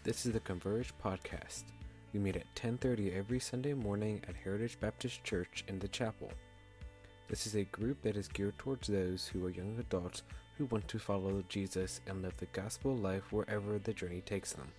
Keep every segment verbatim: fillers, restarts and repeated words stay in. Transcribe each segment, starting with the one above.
This is the Converge Podcast. We meet at ten thirty every Sunday morning at Heritage Baptist Church in the chapel. This is a group that is geared towards those who are young adults who want to follow Jesus and live the gospel life wherever the journey takes them.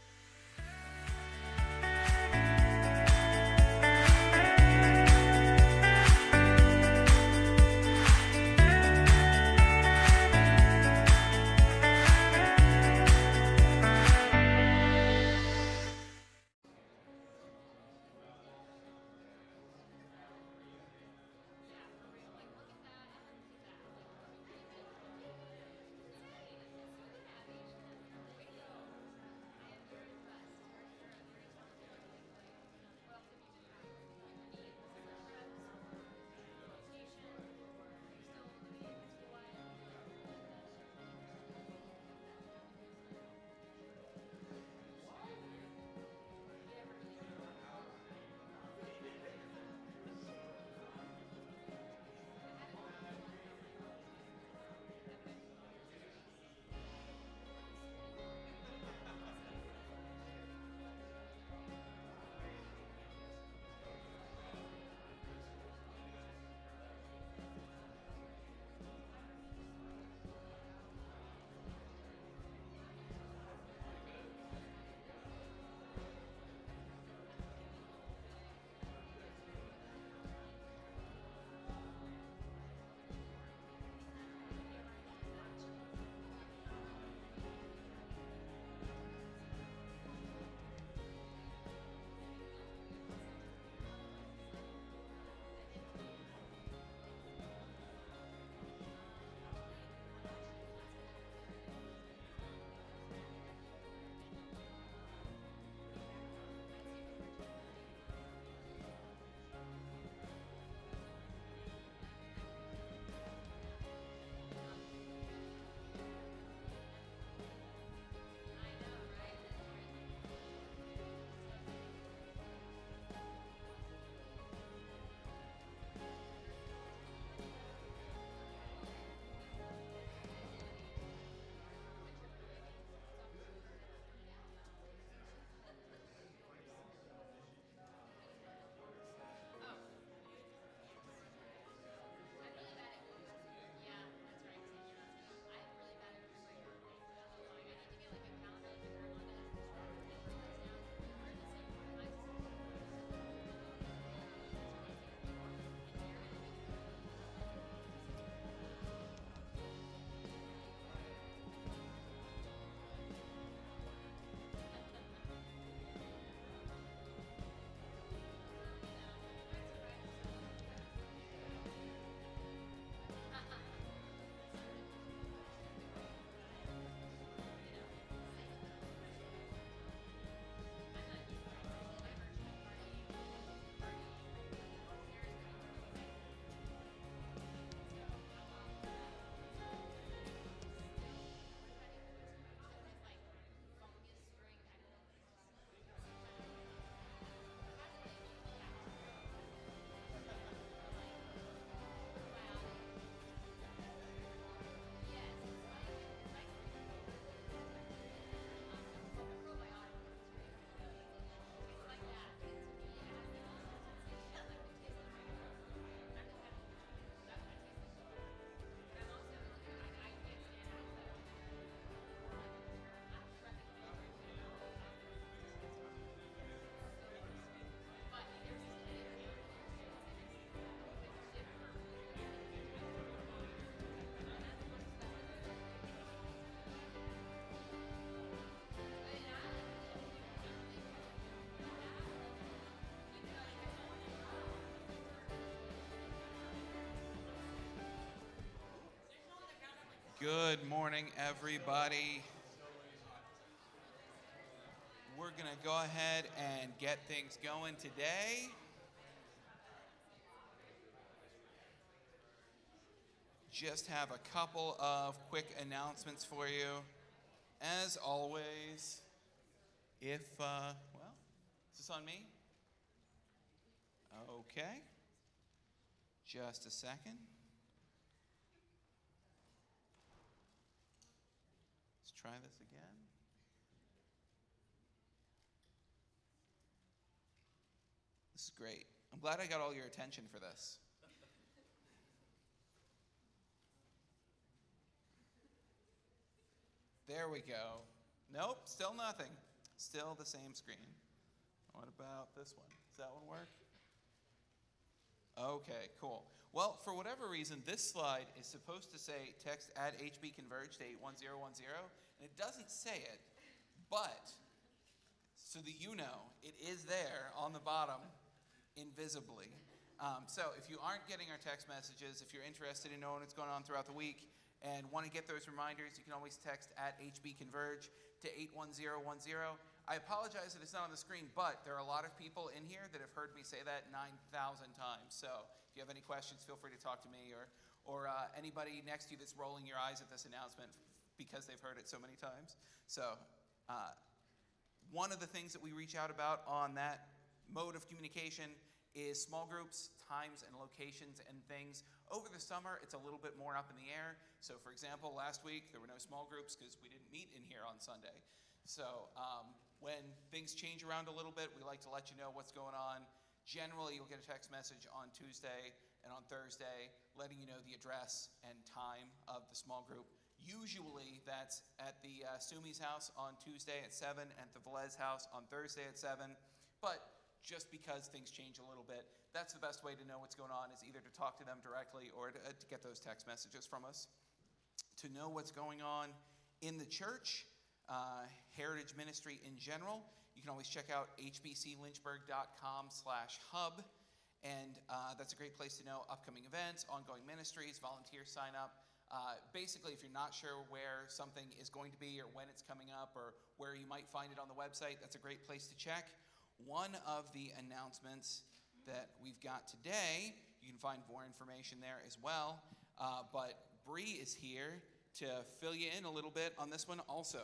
Good morning, everybody. We're going to go ahead and get things going today. Just have a couple of quick announcements for you. As always, if, uh, well, is this on me? Okay. Just a second. Let's try this again. This is great. I'm glad I got all your attention for this. There we go. Nope, still nothing. Still the same screen. What about this one? Does that one work? Okay, cool. Well, for whatever reason, this slide is supposed to say text add H B Converge to eight one zero one zero, and it doesn't say it, but so that you know, it is there on the bottom invisibly. Um, so if you aren't getting our text messages, if you're interested in knowing what's going on throughout the week and want to get those reminders, you can always text at H B Converge to eight one zero one zero. I apologize that it's not on the screen, but there are a lot of people in here that have heard me say that nine thousand times. So if you have any questions, feel free to talk to me or, or uh, anybody next to you that's rolling your eyes at this announcement because they've heard it so many times. So uh, one of the things that we reach out about on that mode of communication is small groups, times and locations and things. Over the summer, it's a little bit more up in the air. So for example, last week, there were no small groups because we didn't meet in here on Sunday. So um, when things change around a little bit, we like to let you know what's going on. Generally, you'll get a text message on Tuesday and on Thursday letting you know the address and time of the small group. Usually, that's at the uh, Sumi's house on Tuesday at seven, and at the Velez house on Thursday at seven. But just because things change a little bit, that's the best way to know what's going on, is either to talk to them directly or to, uh, to get those text messages from us. To know what's going on in the church, uh, Heritage Ministry in general, you can always check out h b c lynchburg dot com slash hub, and uh, that's a great place to know upcoming events, ongoing ministries, volunteer sign up. Uh, basically, if you're not sure where something is going to be or when it's coming up or where you might find it on the website, that's a great place to check. One of the announcements that we've got today, you can find more information there as well, uh, but Bree is here to fill you in a little bit on this one also.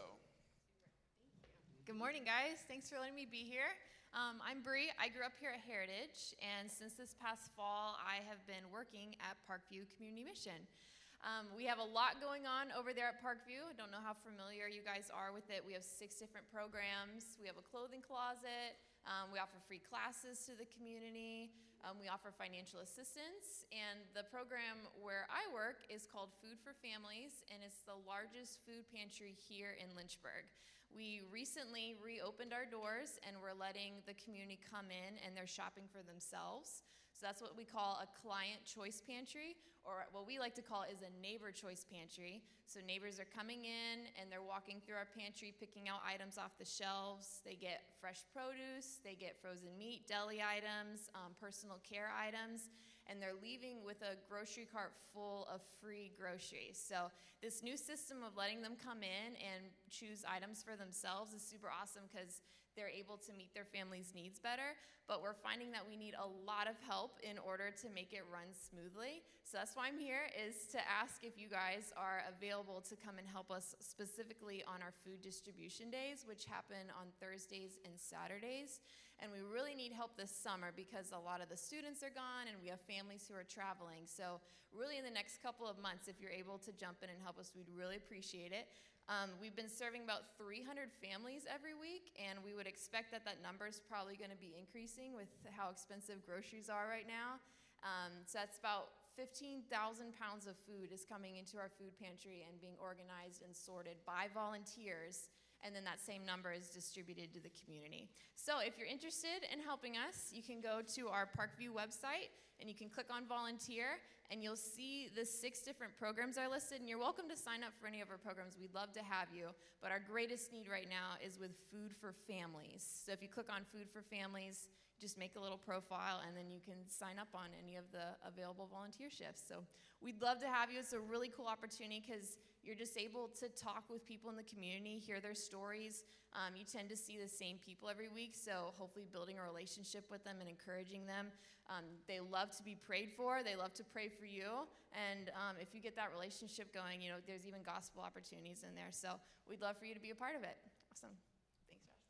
Good morning, guys. Thanks for letting me be here. Um, I'm Bree. I grew up here at Heritage, and since this past fall, I have been working at Parkview Community Mission. Um, we have a lot going on over there at Parkview. I don't know how familiar you guys are with it. We have six different programs. We have a clothing closet. Um, we offer free classes to the community. Um, we offer financial assistance. And the program where I work is called Food for Families, and it's the largest food pantry here in Lynchburg. We recently reopened our doors, and we're letting the community come in, and they're shopping for themselves. So that's what we call a client choice pantry, or what we like to call is a neighbor choice pantry. So neighbors are coming in and they're walking through our pantry, picking out items off the shelves. They get fresh produce, they get frozen meat, deli items, um, personal care items, and they're leaving with a grocery cart full of free groceries. So this new system of letting them come in and choose items for themselves is super awesome because they're able to meet their family's needs better, but we're finding that we need a lot of help in order to make it run smoothly. So that's why I'm here, is to ask if you guys are available to come and help us specifically on our food distribution days, which happen on Thursdays and Saturdays. And we really need help this summer because a lot of the students are gone and we have families who are traveling. So really in the next couple of months, if you're able to jump in and help us, we'd really appreciate it. Um, we've been serving about three hundred families every week, and we would expect that that number is probably going to be increasing with how expensive groceries are right now. Um, so that's about fifteen thousand pounds of food is coming into our food pantry and being organized and sorted by volunteers, and then that same number is distributed to the community. So if you're interested in helping us, you can go to our Parkview website, and you can click on volunteer, and you'll see the six different programs are listed, and you're welcome to sign up for any of our programs. We'd love to have you, but our greatest need right now is with Food for Families. So if you click on Food for Families, just make a little profile, and then you can sign up on any of the available volunteer shifts. So we'd love to have you. It's a really cool opportunity because you're just able to talk with people in the community, hear their stories. Um, you tend to see the same people every week, so hopefully building a relationship with them and encouraging them. Um, they love to be prayed for. They love to pray for you. And um, if you get that relationship going, you know, there's even gospel opportunities in there. So we'd love for you to be a part of it. Awesome. Thanks, Josh.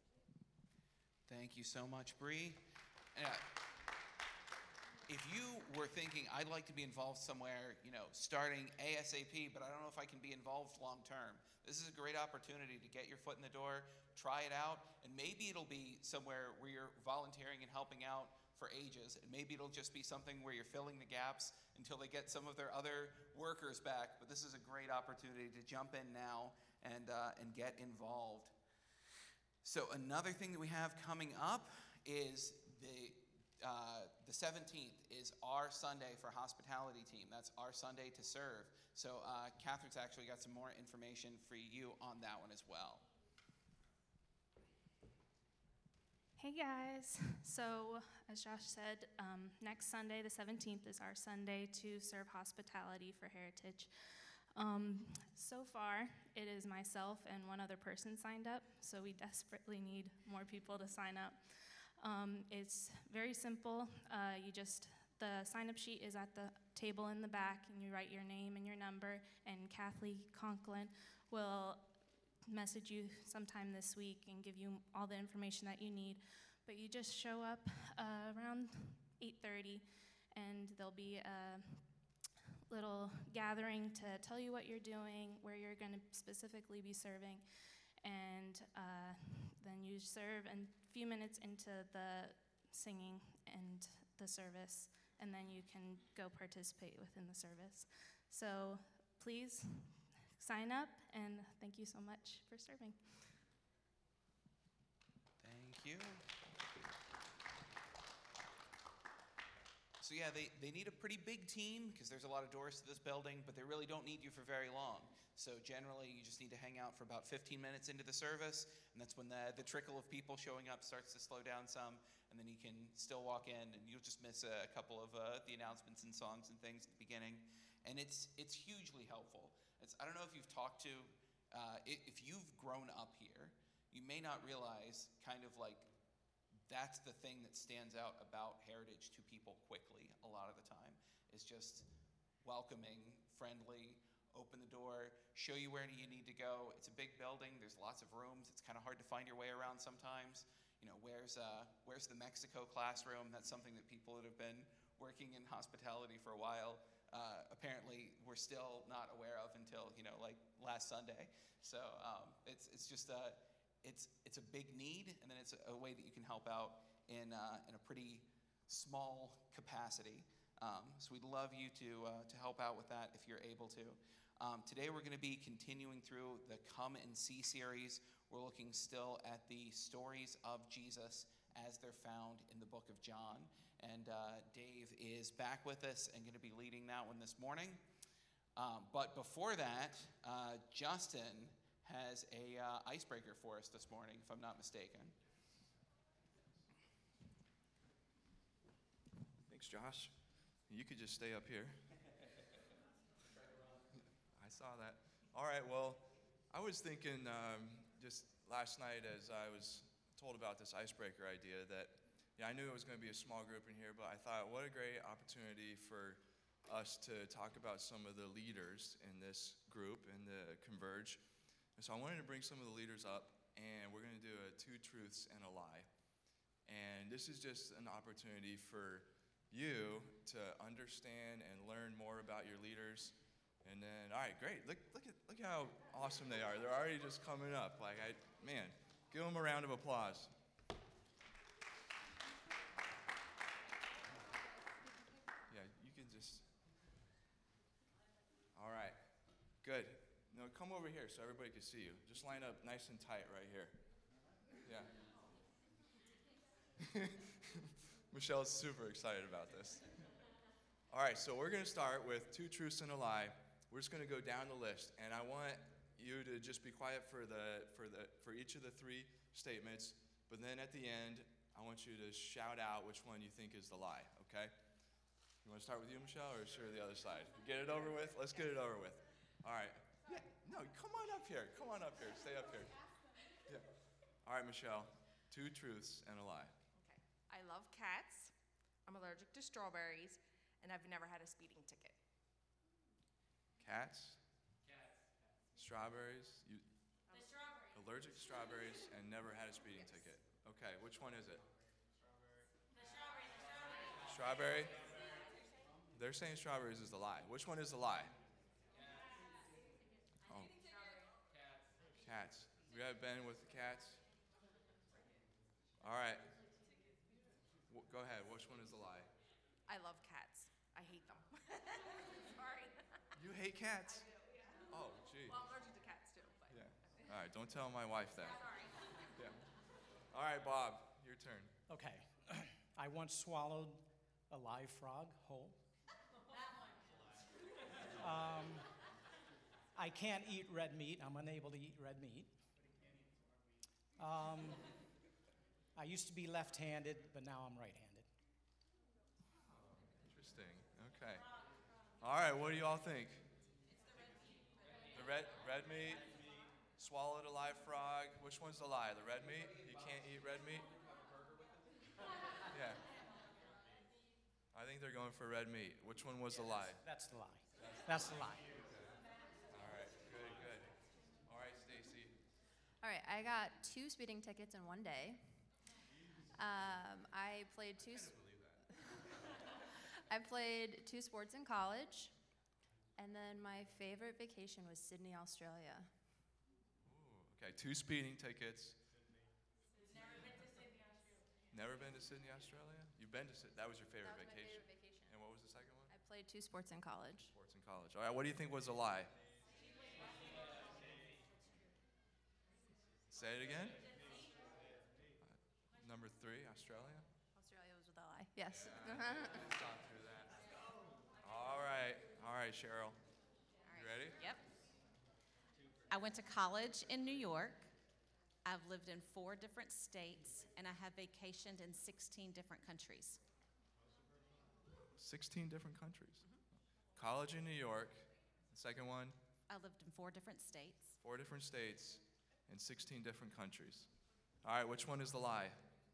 Thank you so much, Bree. Uh, if you were thinking, I'd like to be involved somewhere, you know, starting ASAP, but I don't know if I can be involved long term, this is a great opportunity to get your foot in the door, try it out, and maybe it'll be somewhere where you're volunteering and helping out for ages. And maybe it'll just be something where you're filling the gaps until they get some of their other workers back. But this is a great opportunity to jump in now and, uh, and get involved. So another thing that we have coming up is the uh, the seventeenth is our Sunday for hospitality team. That's our Sunday to serve. So uh, Catherine's actually got some more information for you on that one as well. Hey guys, so as Josh said, um, next Sunday, the seventeenth, is our Sunday to serve hospitality for Heritage. Um, so far, it is myself and one other person signed up, so we desperately need more people to sign up. Um, it's very simple. Uh, you just, the sign-up sheet is at the table in the back, and you write your name and your number, and Kathleen Conklin will message you sometime this week and give you all the information that you need. But you just show up uh, around eight thirty, and there'll be a little gathering to tell you what you're doing, where you're going to specifically be serving, and uh, then you serve, and a few minutes into the singing and the service, and then you can go participate within the service. So please sign up, and thank you so much for serving. Thank you. So yeah, they, they need a pretty big team because there's a lot of doors to this building, but they really don't need you for very long. So generally, you just need to hang out for about fifteen minutes into the service, and that's when the, the trickle of people showing up starts to slow down some, and then you can still walk in, and you'll just miss a, a couple of uh, the announcements and songs and things at the beginning. And it's, it's hugely helpful. It's, I don't know if you've talked to, uh, if you've grown up here, you may not realize kind of like that's the thing that stands out about Heritage to people quickly a lot of the time, is just welcoming, friendly, open the door, show you where you need to go. It's a big building, there's lots of rooms, it's kind of hard to find your way around sometimes. You know, where's, uh, where's the Mexico classroom? That's something that people that have been working in hospitality for a while uh, apparently we're still not aware of until, you know, like last Sunday. So um, it's, it's just a, It's, it's a big need, and then it's a, a way that you can help out in, uh, in a pretty small capacity. Um, so we'd love you to, uh, to help out with that if you're able to. Um, today we're going to be continuing through the Come and See series. We're looking still at the stories of Jesus as they're found in the book of John. And uh, Dave is back with us and going to be leading that one this morning. Um, but before that, uh, Justin has a uh, icebreaker for us this morning, if I'm not mistaken. Thanks, Josh. You could just stay up here. I saw that. All right, well, I was thinking um, just last night as I was told about this icebreaker idea that, yeah, I knew it was going to be a small group in here, but I thought what a great opportunity for us to talk about some of the leaders in this group, in the Converge. And so I wanted to bring some of the leaders up, and we're going to do a two truths and a lie. And this is just an opportunity for you to understand and learn more about your leaders. And then, all right, great. Look, look at, look how awesome they are. They're already just coming up. Like, I, man, give them a round of applause. Yeah, you can just. All right, good. No, come over here so everybody can see you. Just line up nice and tight right here. Yeah. Michelle's super excited about this. All right, so we're going to start with two truths and a lie. We're just going to go down the list, and I want you to just be quiet for the for the for each of the three statements. But then at the end, I want you to shout out which one you think is the lie. Okay? You want to start with you, Michelle, or sure the other side? Get it over with. Let's get it over with. All right. Yeah, no, come on up here. Come on up here. Stay up here. Yeah. All right, Michelle. Two truths and a lie. Okay. I love cats. I'm allergic to strawberries, and I've never had a speeding ticket. Cats? Cats. Strawberries? You, The strawberries. allergic to strawberries and never had a speeding Yes. ticket. Okay, which one is it? The strawberry. The strawberry. Strawberry? They're saying strawberries is the lie. Which one is the lie? Oh. Cats. We got Ben with the cats. All right. W- go ahead. Which one? I love cats. I hate them. Sorry. You hate cats? Oh, gee. Well, I'm allergic to cats too. But. Yeah. All right, don't tell my wife that. Sorry. Yeah. All right, Bob, your turn. Okay. I once swallowed a live frog whole. Um, I can't eat red meat. I'm unable to eat red meat. Um, I used to be left-handed, but now I'm right-handed. Interesting. Okay. All right, what do you all think? The red red meat. Swallowed a live frog. Which one's the lie? The red meat? You can't eat red meat? Yeah. I think they're going for red meat. Which one was the lie? That's the lie. That's the lie. All right, good, good. All right, Stacy. All right, I got two speeding tickets in one day. Um, I played two. s- I played two sports in college, and then my favorite vacation was Sydney, Australia. Ooh, okay, two speeding tickets. Never been to Sydney, Australia? You've been to Sydney. That was your favorite That was my vacation. favorite vacation. And what was the second one? I played two sports in college. Sports in college. All right, what do you think was a lie? Say it again. Uh, number three, Australia. Australia was with a lie. Yes. Thought through that. All right, all right, Cheryl. You ready? Yep. I went to college in New York. I've lived in four different states, and I have vacationed in sixteen different countries. sixteen different countries. College in New York. The second one, I lived in four different states. four different states and sixteen different countries. All right, which one is the lie?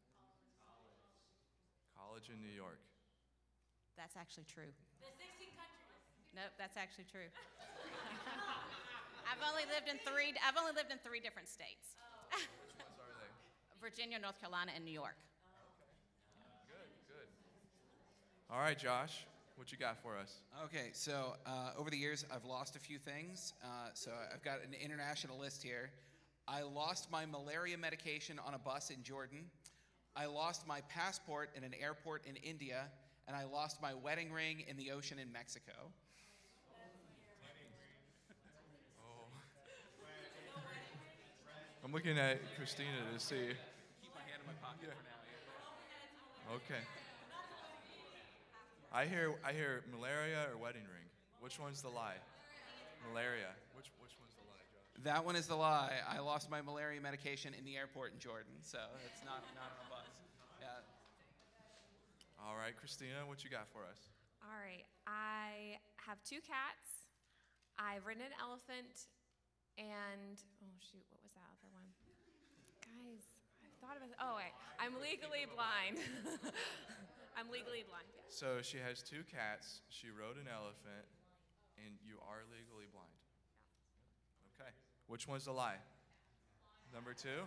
College in New York. That's actually true. The sixteen countries. Nope, that's actually true. I've only lived in three. I've only lived in three different states: Which ones are they? Virginia, North Carolina, and New York. Good, good. All right, Josh, what you got for us? Okay, so uh, over the years, I've lost a few things. Uh, so I've got an international list here. I lost my malaria medication on a bus in Jordan. I lost my passport in an airport in India. And I lost my wedding ring in the ocean in Mexico. Oh. I'm looking at Christina to see. Keep my hand in my pocket for now. Okay. I hear I hear malaria or wedding ring. Which one's the lie? Malaria. Which which one's the lie, Josh? That one is the lie. I lost my malaria medication in the airport in Jordan, so it's not not on a bus. Yeah. All right, Christina, what you got for us? All right, I have two cats. I've ridden an elephant, and oh shoot, what was that other one? Guys, I thought about. Oh wait, I'm legally blind. I'm legally blind. Yeah. So she has two cats, she rode an elephant, and you are legally blind. Okay. Which one's the lie? Number two?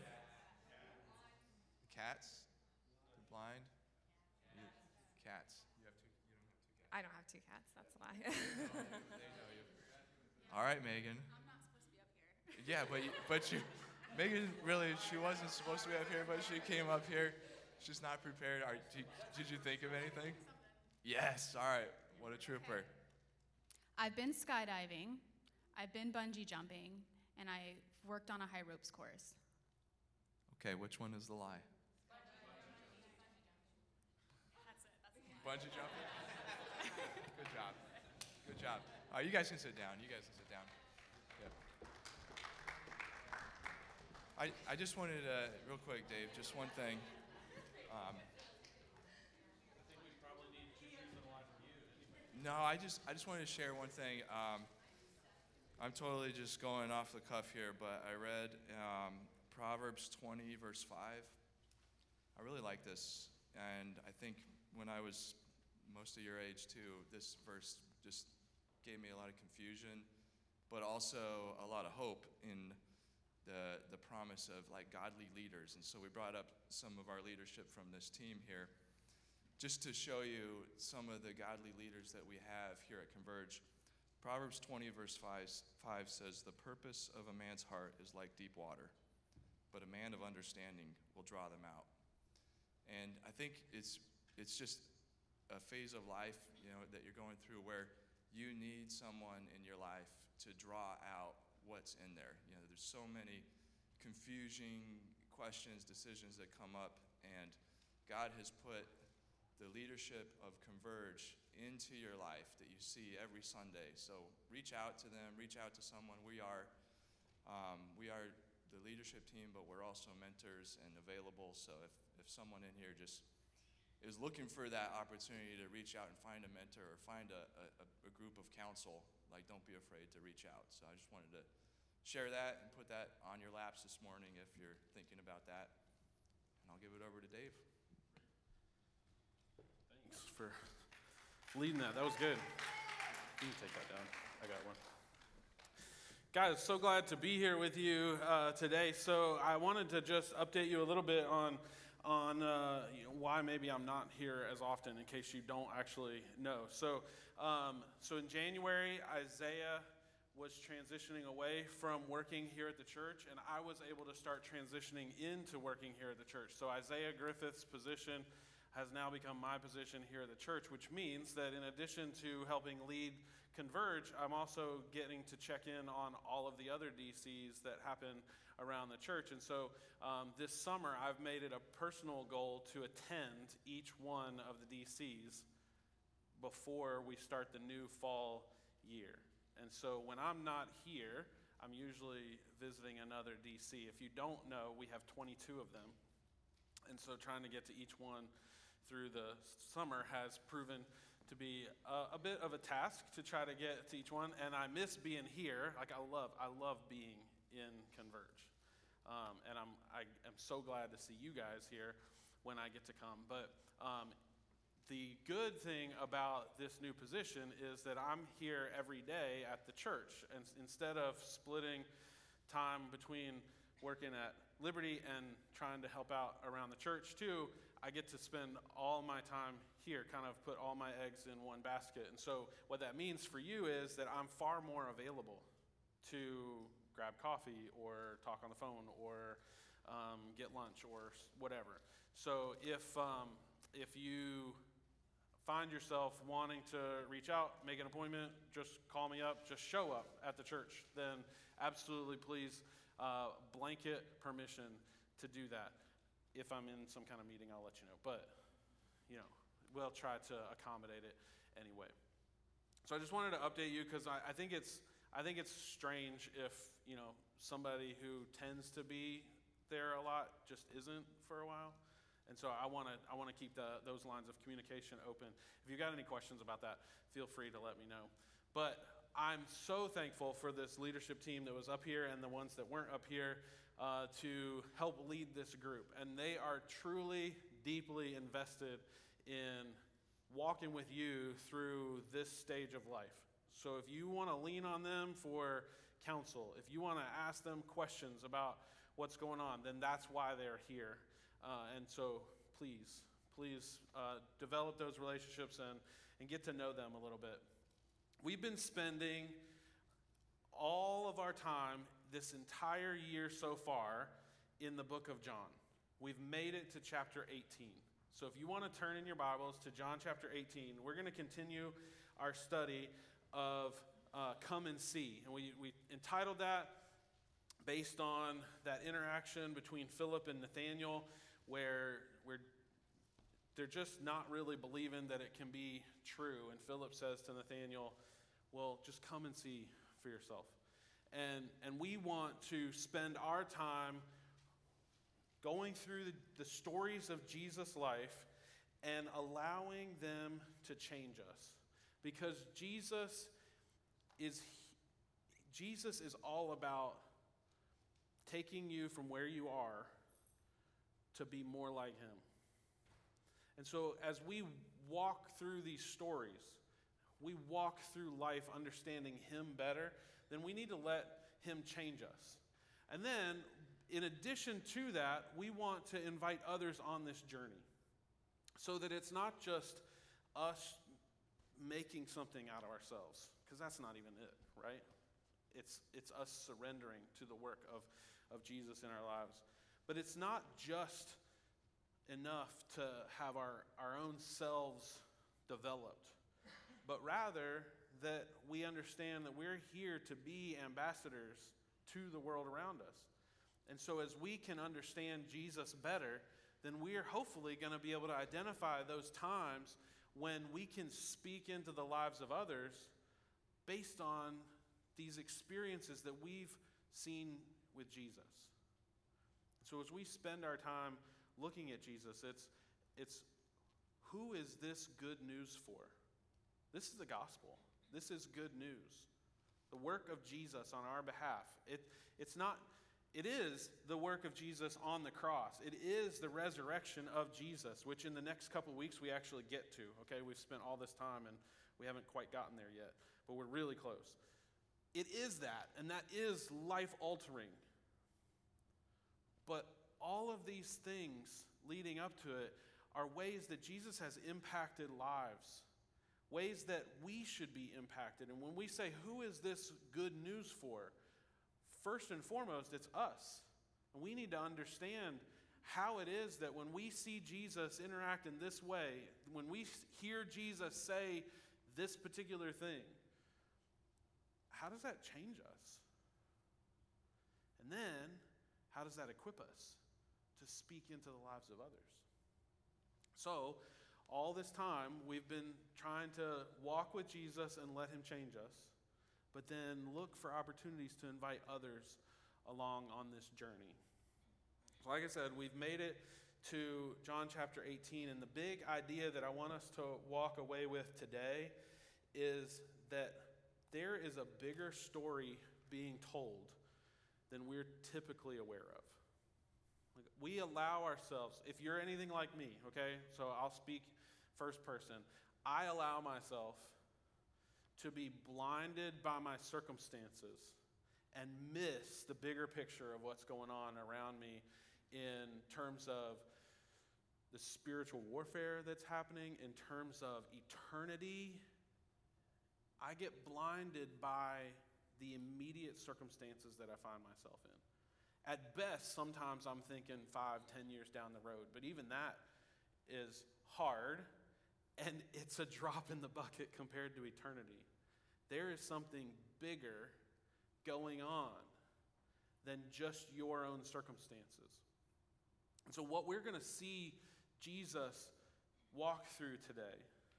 Cats? You're blind? You, cats. You have two, you don't have two cats. I don't have two cats. That's a lie. They know you. All right, Megan. I'm not supposed to be up here. Yeah, but you, but you, Megan really, she wasn't supposed to be up here, but she came up here. She's not prepared. Are, did, did you think of anything? Yes. All right. What a trooper. I've been skydiving, I've been bungee jumping, and I worked on a high ropes course. Okay, which one is the lie? That's it. That's it. Bungee jumping? Good job. Good job. All right, you guys can sit down. You guys can sit down. Yep. I, I just wanted to, real quick, Dave, just one thing. Um, no, I just I just wanted to share one thing. Um, I'm totally just going off the cuff here, but I read um, Proverbs twenty, verse five. I really like this, and I think when I was most of your age too, this verse just gave me a lot of confusion, but also a lot of hope in the the promise of like godly leaders. And so we brought up some of our leadership from this team here, just to show you some of the godly leaders that we have here at Converge. Proverbs twenty, verse five, five says, "The purpose of a man's heart is like deep water, but a man of understanding will draw them out." And I think it's it's just a phase of life, you know, that you're going through where you need someone in your life to draw out what's in there. You know, there's so many confusing questions, decisions that come up, and God has put the leadership of Converge into your life that you see every Sunday. So reach out to them, reach out to someone. We are, um, we are the leadership team, but we're also mentors and available. So if, if someone in here just is looking for that opportunity to reach out and find a mentor or find a, a, a group of counsel, like, don't be afraid to reach out. So I just wanted to share that and put that on your laps this morning if you're thinking about that. And I'll give it over to Dave. Thanks for leading that. That was good. You can take that down. I got one. Guys, so glad to be here with you uh, today. So I wanted to just update you a little bit on on uh, you know, why maybe I'm not here as often, in case you don't actually know. So, um, so in January, Isaiah was transitioning away from working here at the church, and I was able to start transitioning into working here at the church. So Isaiah Griffith's position has now become my position here at the church, which means that in addition to helping lead Converge, I'm also getting to check in on all of the other D Cs that happen around the church. And so um, this summer, I've made it a personal goal to attend each one of the D Cs before we start the new fall year. And so when I'm not here, I'm usually visiting another D C. If you don't know, we have twenty-two of them. And so trying to get to each one through the summer has proven to be a, a bit of a task to try to get to each one. And I miss being here. Like I love, I love being in Converge. Um, and I'm, I am so glad to see you guys here when I get to come. But um, the good thing about this new position is that I'm here every day at the church. And instead of splitting time between working at Liberty and trying to help out around the church too, I get to spend all my time here, kind of put all my eggs in one basket. And so what that means for you is that I'm far more available to grab coffee or talk on the phone or um, get lunch or whatever. So if um, if you find yourself wanting to reach out, make an appointment, just call me up, just show up at the church, then absolutely please uh, blanket permission to do that. If I'm in some kind of meeting, I'll let you know. But, you know, we'll try to accommodate it anyway. So I just wanted to update you because I, I think it's I think it's strange if, you know, somebody who tends to be there a lot just isn't for a while. And so I want to I want to keep the, those lines of communication open. If you've got any questions about that, feel free to let me know. But I'm so thankful for this leadership team that was up here and the ones that weren't up here uh, to help lead this group. And they are truly, deeply invested in walking with you through this stage of life. So if you want to lean on them for counsel, if you want to ask them questions about what's going on, then that's why they're here. Uh, and so please, please uh, develop those relationships and, and get to know them a little bit. We've been spending all of our time this entire year so far in the book of John. We've made it to chapter eighteen. So if you want to turn in your Bibles to John chapter eighteen, we're going to continue our study of uh, Come and See. And we, we entitled that based on that interaction between Philip and Nathanael, where where they're just not really believing that it can be true. And Philip says to Nathanael, well, just come and see for yourself. And, and we want to spend our time going through the, the stories of Jesus' life and allowing them to change us. Because Jesus is, Jesus is all about taking you from where you are to be more like him. And so as we walk through these stories, we walk through life understanding him better, then we need to let him change us. And then, in addition to that, we want to invite others on this journey so that it's not just us making something out of ourselves, because that's not even it, right? It's, it's us surrendering to the work of, of Jesus in our lives. But it's not just enough to have our, our own selves developed, but rather that we understand that we're here to be ambassadors to the world around us. And so as we can understand Jesus better, then we are hopefully going to be able to identify those times when we can speak into the lives of others based on these experiences that we've seen with Jesus. So as we spend our time looking at Jesus, it's, it's who is this good news for? This is the gospel. This is good news. The work of Jesus on our behalf. It, it's not, it is the work of Jesus on the cross. It is the resurrection of Jesus, which in the next couple of weeks we actually get to. Okay, we've spent all this time and we haven't quite gotten there yet, but we're really close. It is that, and that is life-altering. But all of these things leading up to it are ways that Jesus has impacted lives, ways that we should be impacted. And when we say, who is this good news for? First and foremost, it's us. And we need to understand how it is that when we see Jesus interact in this way, when we hear Jesus say this particular thing, how does that change us? And then, how does that equip us to speak into the lives of others? So, all this time, we've been trying to walk with Jesus and let him change us, but then look for opportunities to invite others along on this journey. So like I said, we've made it to John chapter eighteen, and the big idea that I want us to walk away with today is that there is a bigger story being told than we're typically aware of. Like, we allow ourselves, if you're anything like me, okay, so I'll speak first person, I allow myself to be blinded by my circumstances and miss the bigger picture of what's going on around me in terms of the spiritual warfare that's happening, in terms of eternity. I get blinded by the immediate circumstances that I find myself in. At best, sometimes I'm thinking five, ten years down the road, but even that is hard, and it's a drop in the bucket compared to eternity. There is something bigger going on than just your own circumstances. And so what we're going to see Jesus walk through today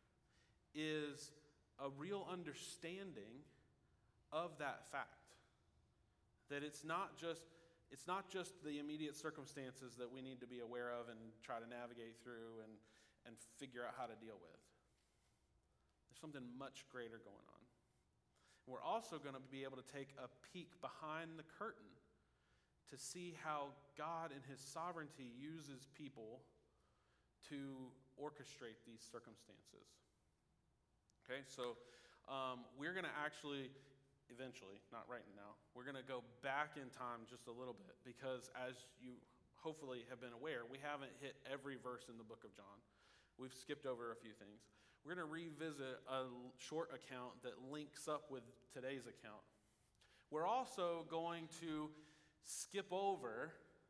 is a real understanding of that fact. That it's not just it's not just the immediate circumstances that we need to be aware of and try to navigate through and, and figure out how to deal with. There's something much greater going on. We're also going to be able to take a peek behind the curtain to see how God in his sovereignty uses people to orchestrate these circumstances. Okay, so um, we're going to actually, eventually, not right now, we're going to go back in time just a little bit because as you hopefully have been aware, we haven't hit every verse in the book of John. We've skipped over a few things. We're going to revisit a short account that links up with today's account. We're also going to skip over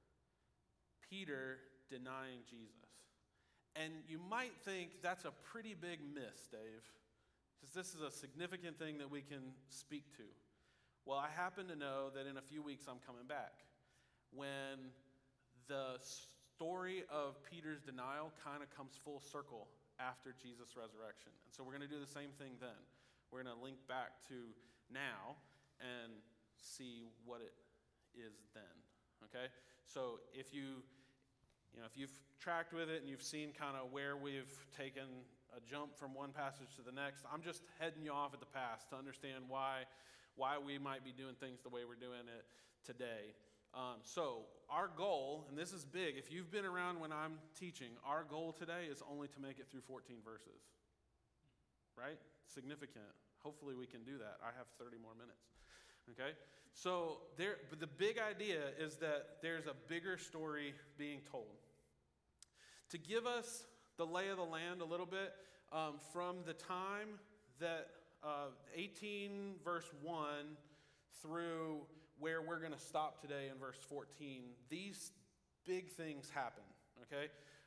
Peter denying Jesus. And you might think that's a pretty big miss, Dave, because this is a significant thing that we can speak to. Well, I happen to know that in a few weeks I'm coming back when the story of Peter's denial kind of comes full circle after Jesus' resurrection. And so we're going to do the same thing then. We're going to link back to now and see what it is then. Okay? So if you, you know, if you've tracked with it and you've seen kind of where we've taken a jump from one passage to the next, I'm just heading you off at the past to understand why, why we might be doing things the way we're doing it today. Um, so our goal, and this is big, if you've been around when I'm teaching, our goal today is only to make it through fourteen verses. Right? Significant. Hopefully we can do that. I have thirty more minutes. Okay? So there, but the big idea is that there's a bigger story being told. To give us the lay of the land a little bit, um, from the time that uh, eighteen verse one through where we're going to stop today in verse fourteen, these big things happen, okay?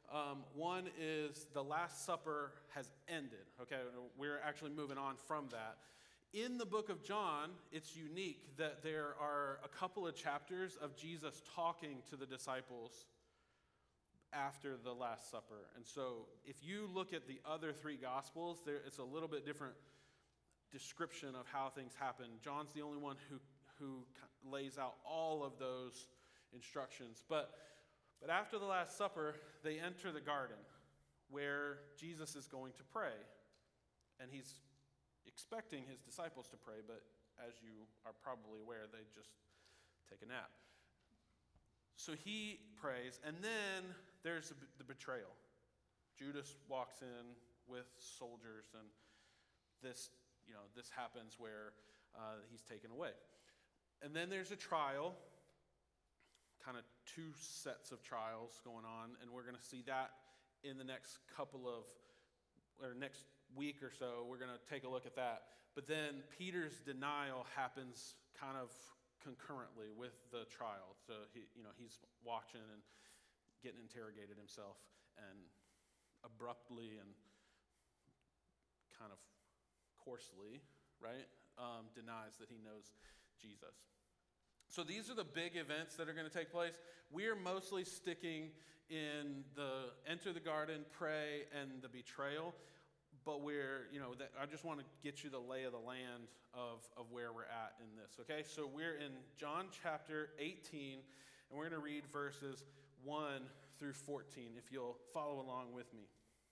Um, one is the Last Supper has ended. Okay, we're actually moving on from that. In the book of John, it's unique that there are a couple of chapters of Jesus talking to the disciples after the Last Supper. And so if you look at the other three Gospels, there, it's a little bit different description of how things happen. John's the only one who, who lays out all of those instructions. But, but after the Last Supper, they enter the garden where Jesus is going to pray. And he's expecting his disciples to pray, but as you are probably aware, they just take a nap. So he prays, and then there's the betrayal. Judas walks in with soldiers, and this, you know, this happens where uh, he's taken away. And then there's a trial, kind of two sets of trials going on, and we're going to see that in the next couple of, or next week or so. We're going to take a look at that. But then Peter's denial happens kind of concurrently with the trial. So he, you know, he's watching and getting interrogated himself, and abruptly and kind of coarsely, right, um, denies that he knows Jesus. So these are the big events that are going to take place. We're mostly sticking in the enter the garden, pray, and the betrayal. But we're, you know, that, I just want to get you the lay of the land of, of where we're at in this, okay? So we're in John chapter eighteen, and we're going to read verses one through fourteen, if you'll follow along with me.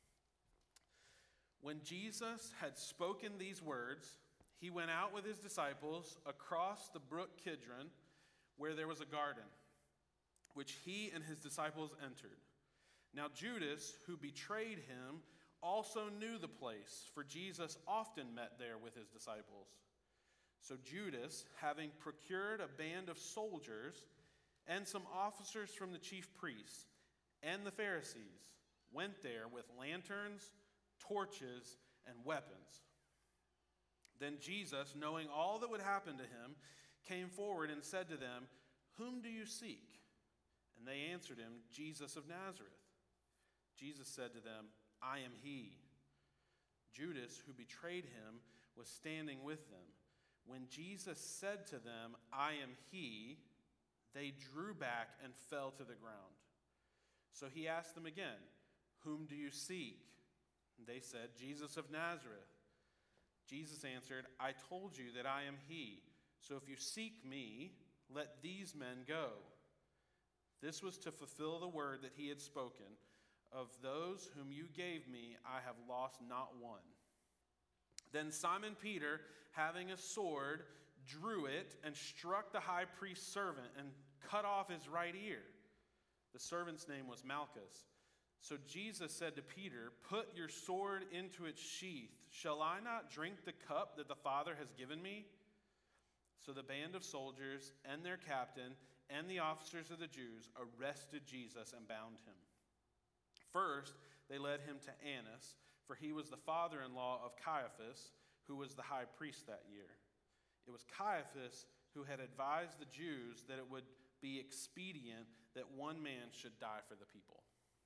When Jesus had spoken these words, he went out with his disciples across the brook Kidron, where there was a garden, which he and his disciples entered. Now Judas, who betrayed him, also knew the place, for Jesus often met there with his disciples. So Judas, having procured a band of soldiers and some officers from the chief priests and the Pharisees, went there with lanterns, torches, and weapons. Then Jesus, knowing all that would happen to him, came forward and said to them, "Whom do you seek?" And they answered him, "Jesus of Nazareth." Jesus said to them, "I am he." Judas, who betrayed him, was standing with them. When Jesus said to them, "I am he," they drew back and fell to the ground. So he asked them again, "Whom do you seek?" And they said, "Jesus of Nazareth." Jesus answered, "I told you that I am he. So if you seek me, let these men go." This was to fulfill the word that he had spoken. "Of those whom you gave me, I have lost not one." Then Simon Peter, having a sword, drew it and struck the high priest's servant and cut off his right ear. The servant's name was Malchus. So Jesus said to Peter, "Put your sword into its sheath. Shall I not drink the cup that the Father has given me?" So the band of soldiers and their captain and the officers of the Jews arrested Jesus and bound him. First, they led him to Annas, for he was the father-in-law of Caiaphas, who was the high priest that year. It was Caiaphas who had advised the Jews that it would be expedient that one man should die for the people.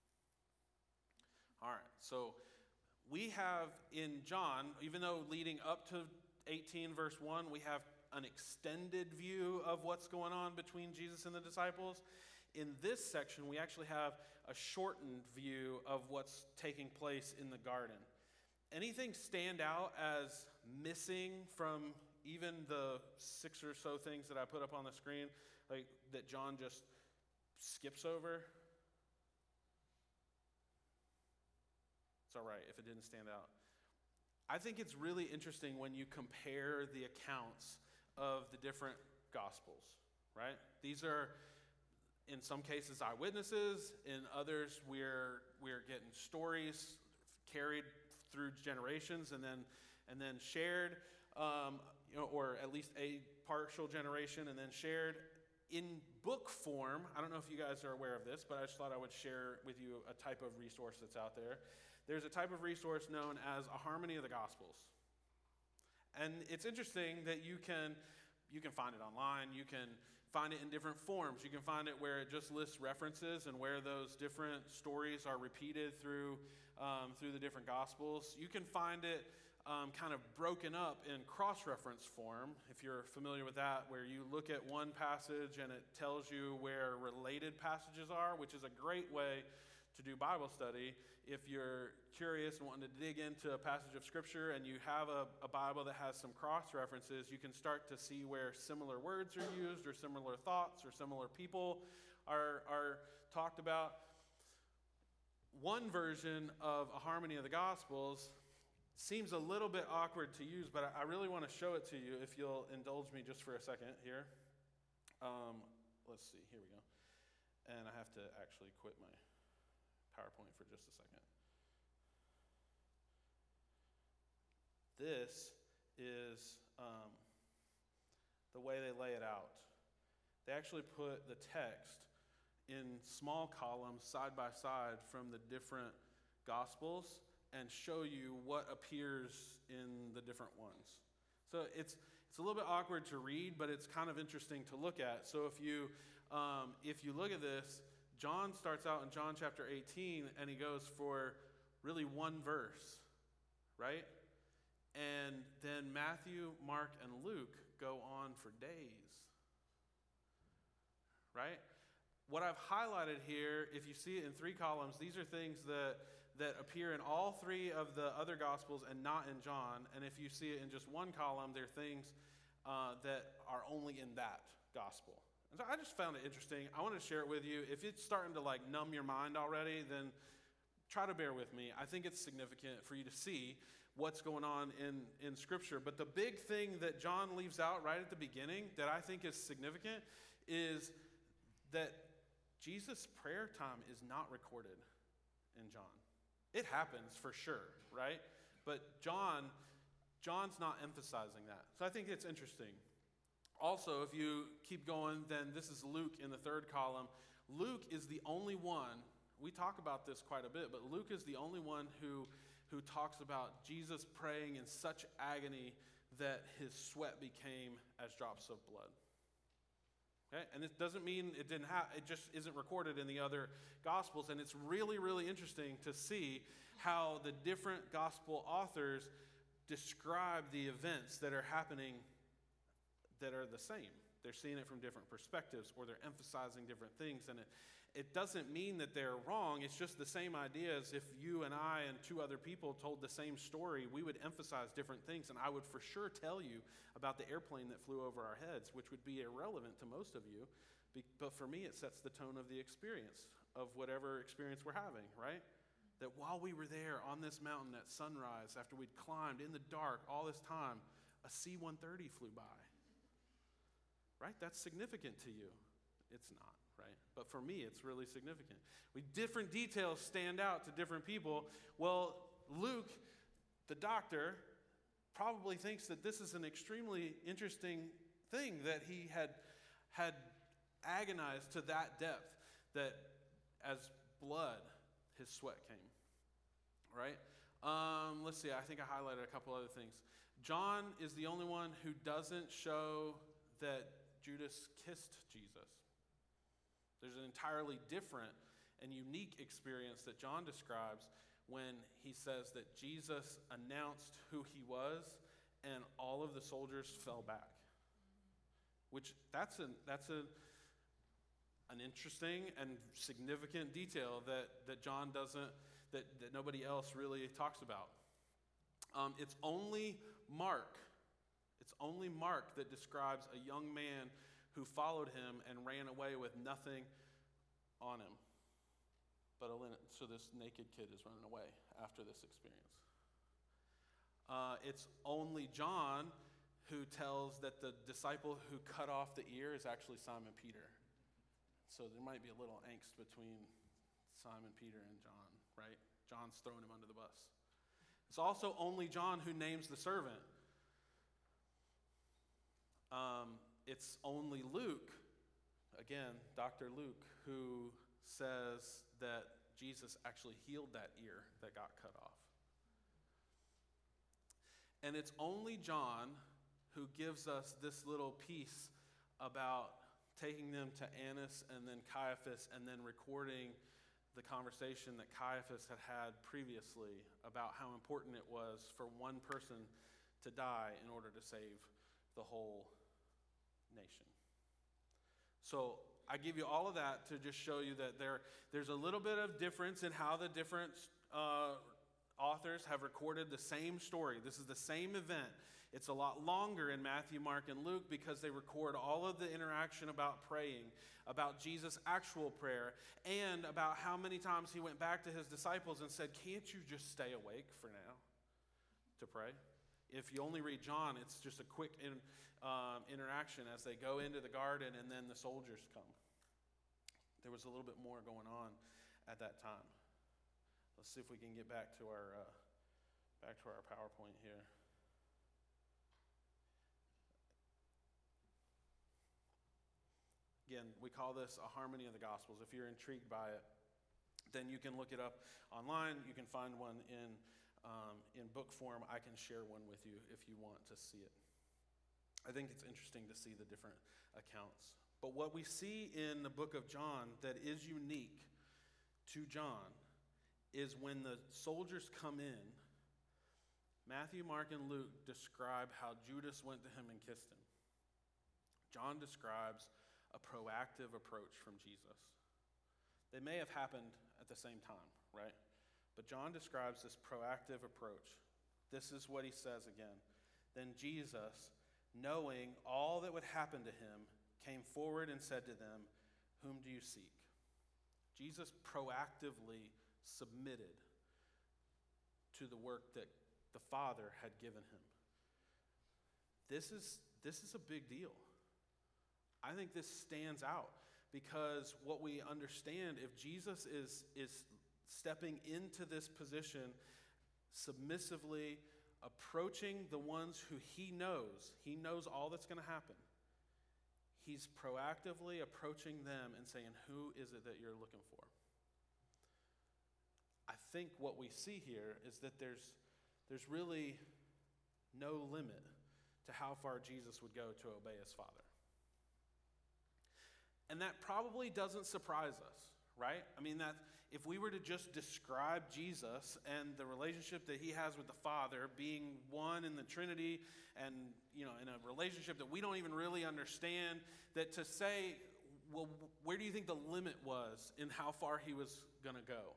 All right, so we have in John, even though leading up to eighteen verse one, we have an extended view of what's going on between Jesus and the disciples. In this section, we actually have a shortened view of what's taking place in the garden. Anything stand out as missing from even the six or so things that I put up on the screen, like that John just skips over? It's all right if it didn't stand out. I think it's really interesting when you compare the accounts of the different Gospels, right? These are, in some cases, eyewitnesses. In others, we're we're getting stories carried through generations and then and then shared, um, you know, or at least a partial generation and then shared in book form. I don't know if you guys are aware of this, but I just thought I would share with you a type of resource that's out there. There's a type of resource known as a Harmony of the Gospels. And it's interesting that you can you can find it online, you can find it in different forms. You can find it where it just lists references and where those different stories are repeated through um, through the different Gospels. You can find it um, kind of broken up in cross-reference form, if you're familiar with that, where you look at one passage and it tells you where related passages are, which is a great way to do Bible study. If you're curious and wanting to dig into a passage of Scripture and you have a, a Bible that has some cross-references, you can start to see where similar words are used or similar thoughts or similar people are, are talked about. One version of a harmony of the Gospels seems a little bit awkward to use, but I, I really want to show it to you if you'll indulge me just for a second here. Um, let's see, here we go. And I have to actually quit my PowerPoint for just a second. This is um, the way they lay it out. They actually put the text in small columns side by side from the different Gospels and show you what appears in the different ones. So it's it's a little bit awkward to read, but it's kind of interesting to look at. So if you um, if you look at this, John starts out in John chapter eighteen, and he goes for really one verse, right? And then Matthew, Mark, and Luke go on for days, right? What I've highlighted here, if you see it in three columns, these are things that, that appear in all three of the other Gospels and not in John. And if you see it in just one column, they're things uh, that are only in that Gospel. And so I just found it interesting. I want to share it with you. If it's starting to like numb your mind already, then try to bear with me. I think it's significant for you to see what's going on in, in Scripture. But the big thing that John leaves out right at the beginning that I think is significant is that Jesus' prayer time is not recorded in John. It happens for sure, right? But John, John's not emphasizing that. So I think it's interesting. Also, if you keep going, then this is Luke in the third column. Luke is the only one, we talk about this quite a bit, but Luke is the only one who, who talks about Jesus praying in such agony that his sweat became as drops of blood. Okay? And it doesn't mean it didn't have, it just isn't recorded in the other Gospels. And it's really, really interesting to see how the different Gospel authors describe the events that are happening that are the same. They're seeing it from different perspectives, or they're emphasizing different things. And it, it doesn't mean that they're wrong. It's just the same idea as if you and I and two other people told the same story, we would emphasize different things. And I would for sure tell you about the airplane that flew over our heads, which would be irrelevant to most of you. But for me, it sets the tone of the experience, of whatever experience we're having, right? That while we were there on this mountain at sunrise, after we'd climbed in the dark all this time, a C one thirty flew by. Right? That's significant to you. It's not, right? But for me, it's really significant. We different details stand out to different people. Well, Luke, the doctor, probably thinks that this is an extremely interesting thing, that he had had agonized to that depth, that as blood, his sweat came. Right? Um, let's see, I think I highlighted a couple other things. John is the only one who doesn't show that Judas kissed Jesus. There's an entirely different and unique experience that John describes when he says that Jesus announced who he was and all of the soldiers fell back. Which that's a, that's a, an interesting and significant detail that, that John doesn't, that, that nobody else really talks about. Um, it's only Mark It's only Mark that describes a young man who followed him and ran away with nothing on him but a linen. So this naked kid is running away after this experience. Uh, it's only John who tells that the disciple who cut off the ear is actually Simon Peter. So there might be a little angst between Simon Peter and John, right? John's throwing him under the bus. It's also only John who names the servant. Um, it's only Luke, again, Doctor Luke, who says that Jesus actually healed that ear that got cut off. And it's only John who gives us this little piece about taking them to Annas and then Caiaphas, and then recording the conversation that Caiaphas had had previously about how important it was for one person to die in order to save the whole nation. So I give you all of that to just show you that there, there's a little bit of difference in how the different uh, authors have recorded the same story. This is the same event. It's a lot longer in Matthew, Mark, and Luke because they record all of the interaction about praying, about Jesus' actual prayer, and about how many times he went back to his disciples and said, can't you just stay awake for now to pray? If you only read John, it's just a quick in, um, interaction as they go into the garden and then the soldiers come. There was a little bit more going on at that time. Let's see if we can get back to our uh, back to our PowerPoint here. Again, we call this a harmony of the Gospels. If you're intrigued by it, then you can look it up online. You can find one in um, in book form. I can share one with you if you want to see it. I think it's interesting to see the different accounts. But what we see in the book of John that is unique to John is when the soldiers come in, Matthew, Mark, and Luke describe how Judas went to him and kissed him. John describes a proactive approach from Jesus. They may have happened at the same time, right? But John describes this proactive approach. This is what he says again. Then Jesus, knowing all that would happen to him, came forward and said to them, "Whom do you seek?" Jesus proactively submitted to the work that the Father had given him. This is, this is a big deal. I think this stands out because what we understand, if Jesus is, is stepping into this position, submissively approaching the ones who he knows, he knows all that's going to happen. He's proactively approaching them and saying, who is it that you're looking for? I think what we see here is that there's, there's really no limit to how far Jesus would go to obey his Father. And that probably doesn't surprise us, right? I mean, that if we were to just describe Jesus and the relationship that he has with the Father being one in the Trinity and, you know, in a relationship that we don't even really understand, that to say, well, where do you think the limit was in how far he was going to go?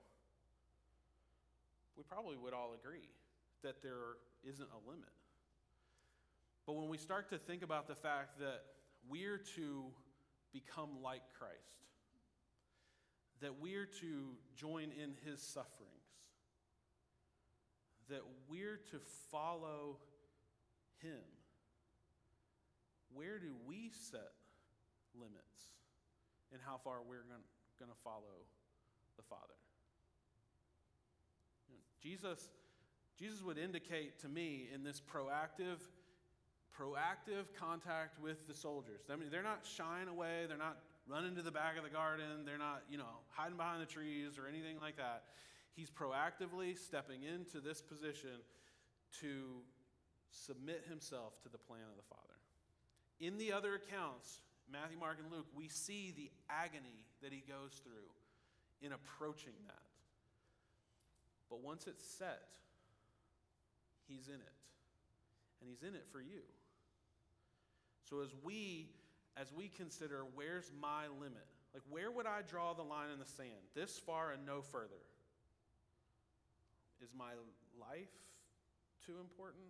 We probably would all agree that there isn't a limit. But when we start to think about the fact that we're to become like Christ, that we're to join in his sufferings, that we're to follow him, where do we set limits in how far we're going to follow the Father? You know, Jesus, Jesus would indicate to me in this proactive proactive contact with the soldiers. I mean, they're not shying away. They're not running to the back of the garden. They're not, you know, hiding behind the trees or anything like that. He's proactively stepping into this position to submit himself to the plan of the Father. In the other accounts, Matthew, Mark, and Luke, we see the agony that he goes through in approaching that. But once it's set, he's in it. And he's in it for you. So as we, as we consider, where's my limit? Like, where would I draw the line in the sand? This far and no further. Is my life too important?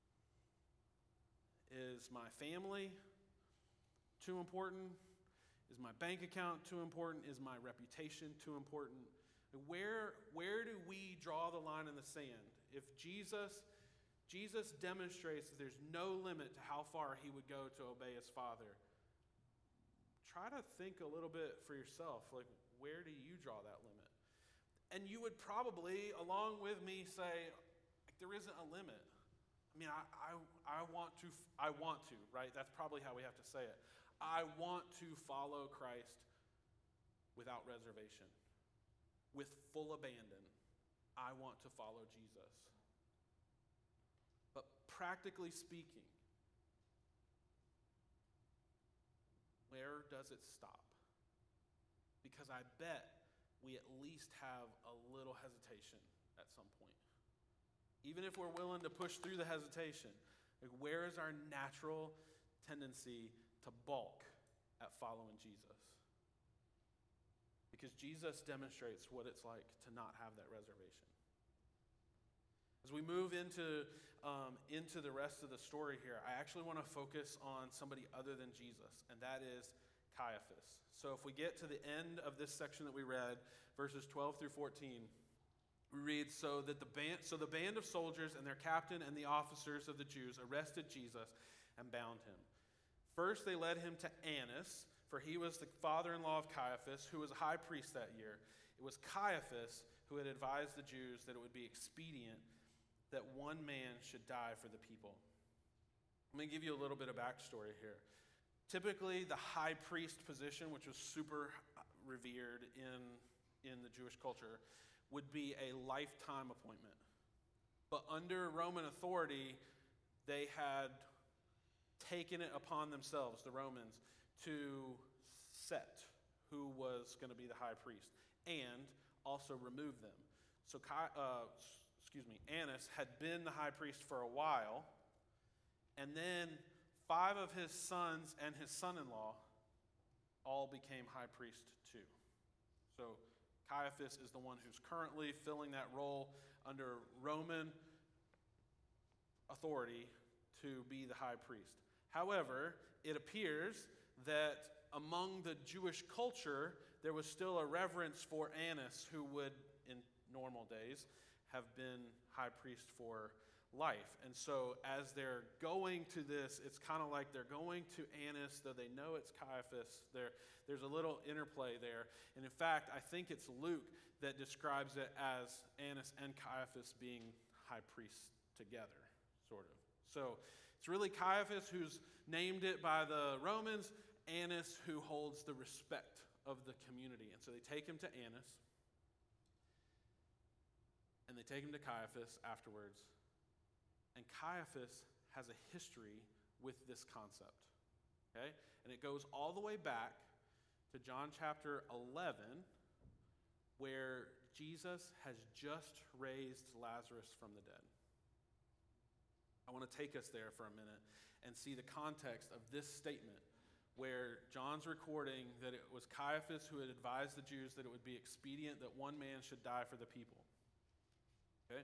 Is my family too important? Is my bank account too important? Is my reputation too important? Where, where do we draw the line in the sand? If Jesus... Jesus demonstrates that there's no limit to how far he would go to obey his Father. Try to think a little bit for yourself, like, where do you draw that limit? And you would probably, along with me, say, there isn't a limit. I mean, I, I, I want to, I want to, right? That's probably how we have to say it. I want to follow Christ without reservation, with full abandon. I want to follow Jesus. But practically speaking, where does it stop? Because I bet we at least have a little hesitation at some point. Even if we're willing to push through the hesitation, like where is our natural tendency to balk at following Jesus? Because Jesus demonstrates what it's like to not have that reservation. As we move into, um, into the rest of the story here, I actually want to focus on somebody other than Jesus, and that is Caiaphas. So if we get to the end of this section that we read, verses twelve through fourteen, we read, so that the band, so the band of soldiers and their captain and the officers of the Jews arrested Jesus and bound him. First they led him to Annas, for he was the father-in-law of Caiaphas, who was a high priest that year. It was Caiaphas who had advised the Jews that it would be expedient that one man should die for the people. Let me give you a little bit of backstory here. Typically, the high priest position, which was super revered in, in the Jewish culture, would be a lifetime appointment. But under Roman authority, they had taken it upon themselves, the Romans, to set who was going to be the high priest and also remove them. So, uh, excuse me, Annas had been the high priest for a while, and then five of his sons and his son-in-law all became high priest too. So Caiaphas is the one who's currently filling that role under Roman authority to be the high priest. However, it appears that among the Jewish culture, there was still a reverence for Annas, who would, in normal days, have been high priest for life. And so as they're going to this, it's kind of like they're going to Annas, though they know it's Caiaphas. There, there's a little interplay there. And in fact, I think it's Luke that describes it as Annas and Caiaphas being high priests together, sort of. So it's really Caiaphas who's named it by the Romans, Annas who holds the respect of the community. And so they take him to Annas, and they take him to Caiaphas afterwards. And Caiaphas has a history with this concept. Okay? And it goes all the way back to John chapter eleven, where Jesus has just raised Lazarus from the dead. I want to take us there for a minute and see the context of this statement, where John's recording that it was Caiaphas who had advised the Jews that it would be expedient that one man should die for the people. Okay?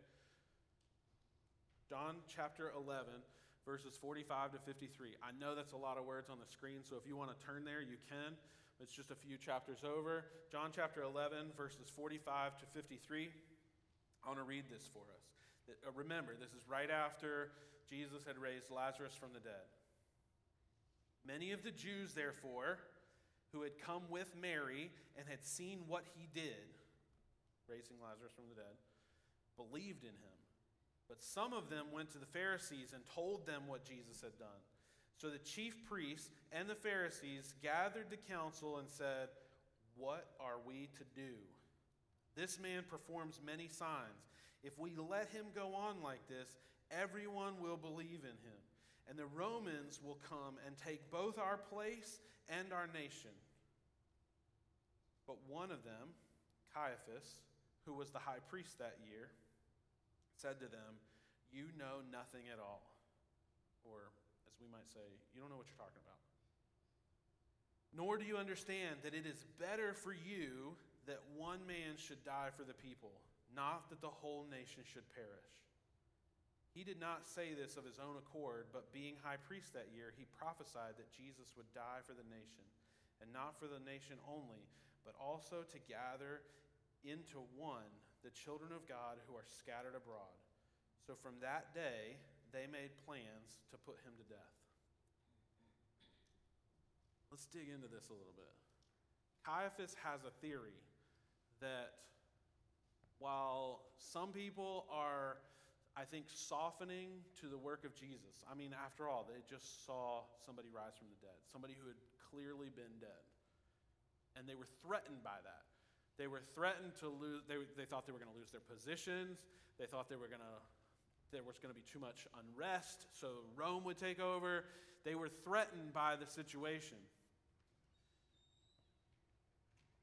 John chapter eleven, verses forty-five to fifty-three. I know that's a lot of words on the screen, so if you want to turn there, you can. It's just a few chapters over. John chapter eleven, verses forty-five to fifty-three. I want to read this for us. Remember, this is right after Jesus had raised Lazarus from the dead. Many of the Jews, therefore, who had come with Mary and had seen what he did, raising Lazarus from the dead, believed in him. But some of them went to the Pharisees and told them what Jesus had done. So the chief priests and the Pharisees gathered the council and said, "What are we to do? This man performs many signs. If we let him go on like this, everyone will believe in him. And the Romans will come and take both our place and our nation." But one of them, Caiaphas, who was the high priest that year, said to them, "You know nothing at all." Or, as we might say, you don't know what you're talking about. "Nor do you understand that it is better for you that one man should die for the people, not that the whole nation should perish." He did not say this of his own accord, but being high priest that year, he prophesied that Jesus would die for the nation, and not for the nation only, but also to gather into one the children of God who are scattered abroad. So from that day, they made plans to put him to death. Let's dig into this a little bit. Caiaphas has a theory that while some people are, I think, softening to the work of Jesus, I mean, after all, they just saw somebody rise from the dead, somebody who had clearly been dead. And they were threatened by that. They were threatened to lose, they, they thought they were going to lose their positions. They thought they were going to, there was going to be too much unrest, so Rome would take over. They were threatened by the situation.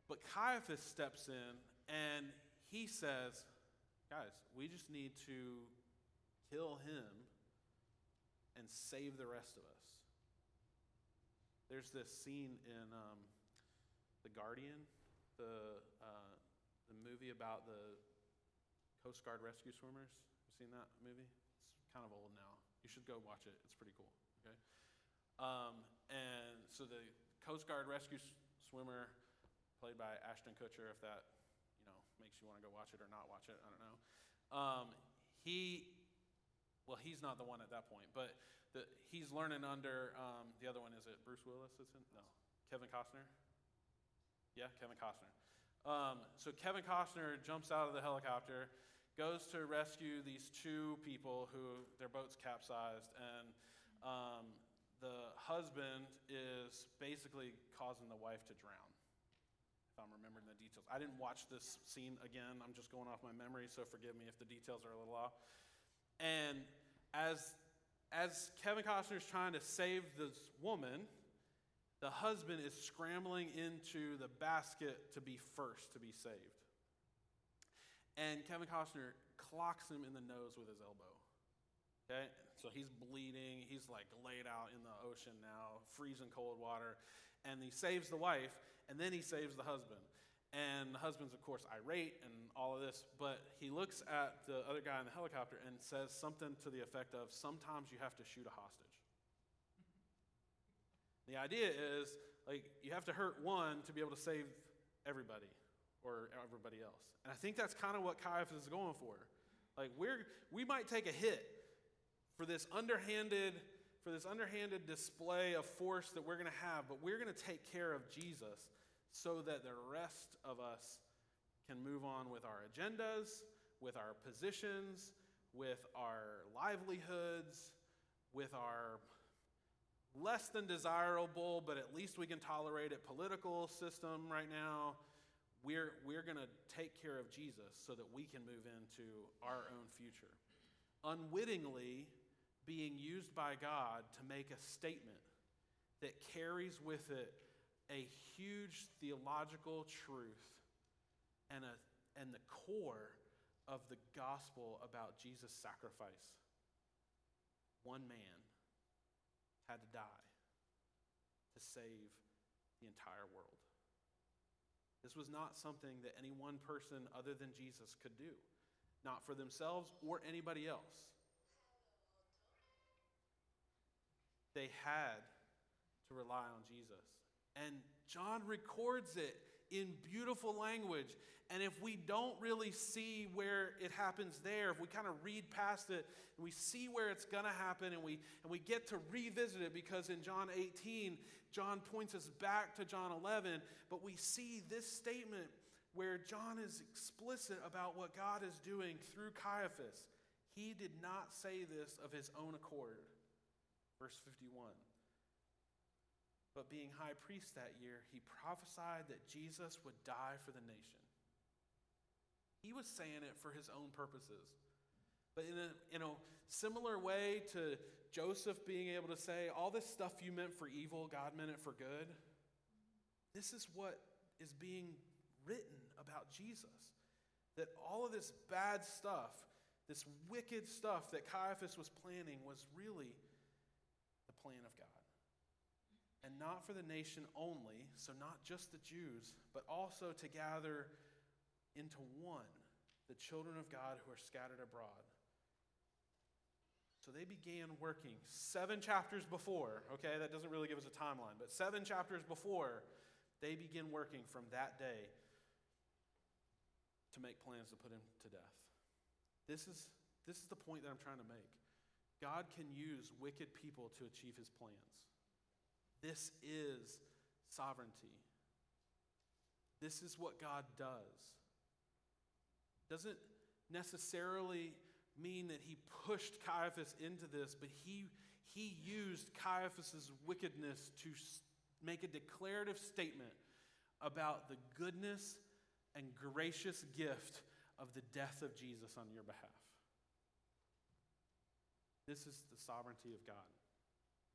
But Caiaphas steps in and he says, guys, we just need to kill him and save the rest of us. There's this scene in um, The Guardian, the uh, the movie about the Coast Guard rescue swimmers. You seen that movie? It's kind of old now. You should go watch it. It's pretty cool. Okay. Um, and so the Coast Guard rescue s- swimmer, played by Ashton Kutcher, if that you know makes you want to go watch it or not watch it, I don't know. Um, he, well, he's not the one at that point, but the, he's learning under um, the other one. Is it Bruce Willis? That's in? No, Kevin Costner. Yeah, Kevin Costner. Um, so Kevin Costner jumps out of the helicopter, goes to rescue these two people who their boat's capsized, and um, the husband is basically causing the wife to drown, if I'm remembering the details. I didn't watch this scene again. I'm just going off my memory, so forgive me if the details are a little off. And as, as Kevin Costner is trying to save this woman, the husband is scrambling into the basket to be first, to be saved. And Kevin Costner clocks him in the nose with his elbow. Okay? So he's bleeding. He's like laid out in the ocean now, freezing cold water. And he saves the wife, and then he saves the husband. And the husband's, of course, irate and all of this, but he looks at the other guy in the helicopter and says something to the effect of, sometimes you have to shoot a hostage. The idea is, like, you have to hurt one to be able to save everybody or everybody else. And I think that's kind of what Caiaphas is going for. Like, we're we might take a hit for this underhanded for this underhanded display of force that we're going to have, but we're going to take care of Jesus so that the rest of us can move on with our agendas, with our positions, with our livelihoods, with our less than desirable, but at least we can tolerate it, political system right now. We're, we're going to take care of Jesus so that we can move into our own future. Unwittingly being used by God to make a statement that carries with it a huge theological truth and, a, and the core of the gospel about Jesus' sacrifice. One man had to die to save the entire world. This was not something that any one person other than Jesus could do, not for themselves or anybody else. They had to rely on Jesus. And John records it in beautiful language. And if we don't really see where it happens there, if we kind of read past it and we see where it's going to happen and we and we get to revisit it, because in John eighteen, John points us back to John eleven, but we see this statement where John is explicit about what God is doing through Caiaphas. He did not say this of his own accord. Verse fifty-one. But being high priest that year, he prophesied that Jesus would die for the nation. He was saying it for his own purposes. But in a, in a similar way to Joseph being able to say, all this stuff you meant for evil, God meant it for good. This is what is being written about Jesus. That all of this bad stuff, this wicked stuff that Caiaphas was planning was really the plan of God. And not for the nation only, so not just the Jews, but also to gather into one the children of God who are scattered abroad. So they began working seven chapters before, okay, that doesn't really give us a timeline, but seven chapters before, they begin working from that day to make plans to put him to death. This is, this is the point that I'm trying to make. God can use wicked people to achieve his plans. This is sovereignty. This is what God does. Doesn't necessarily mean that he pushed Caiaphas into this, but he, he used Caiaphas' wickedness to make a declarative statement about the goodness and gracious gift of the death of Jesus on your behalf. This is the sovereignty of God.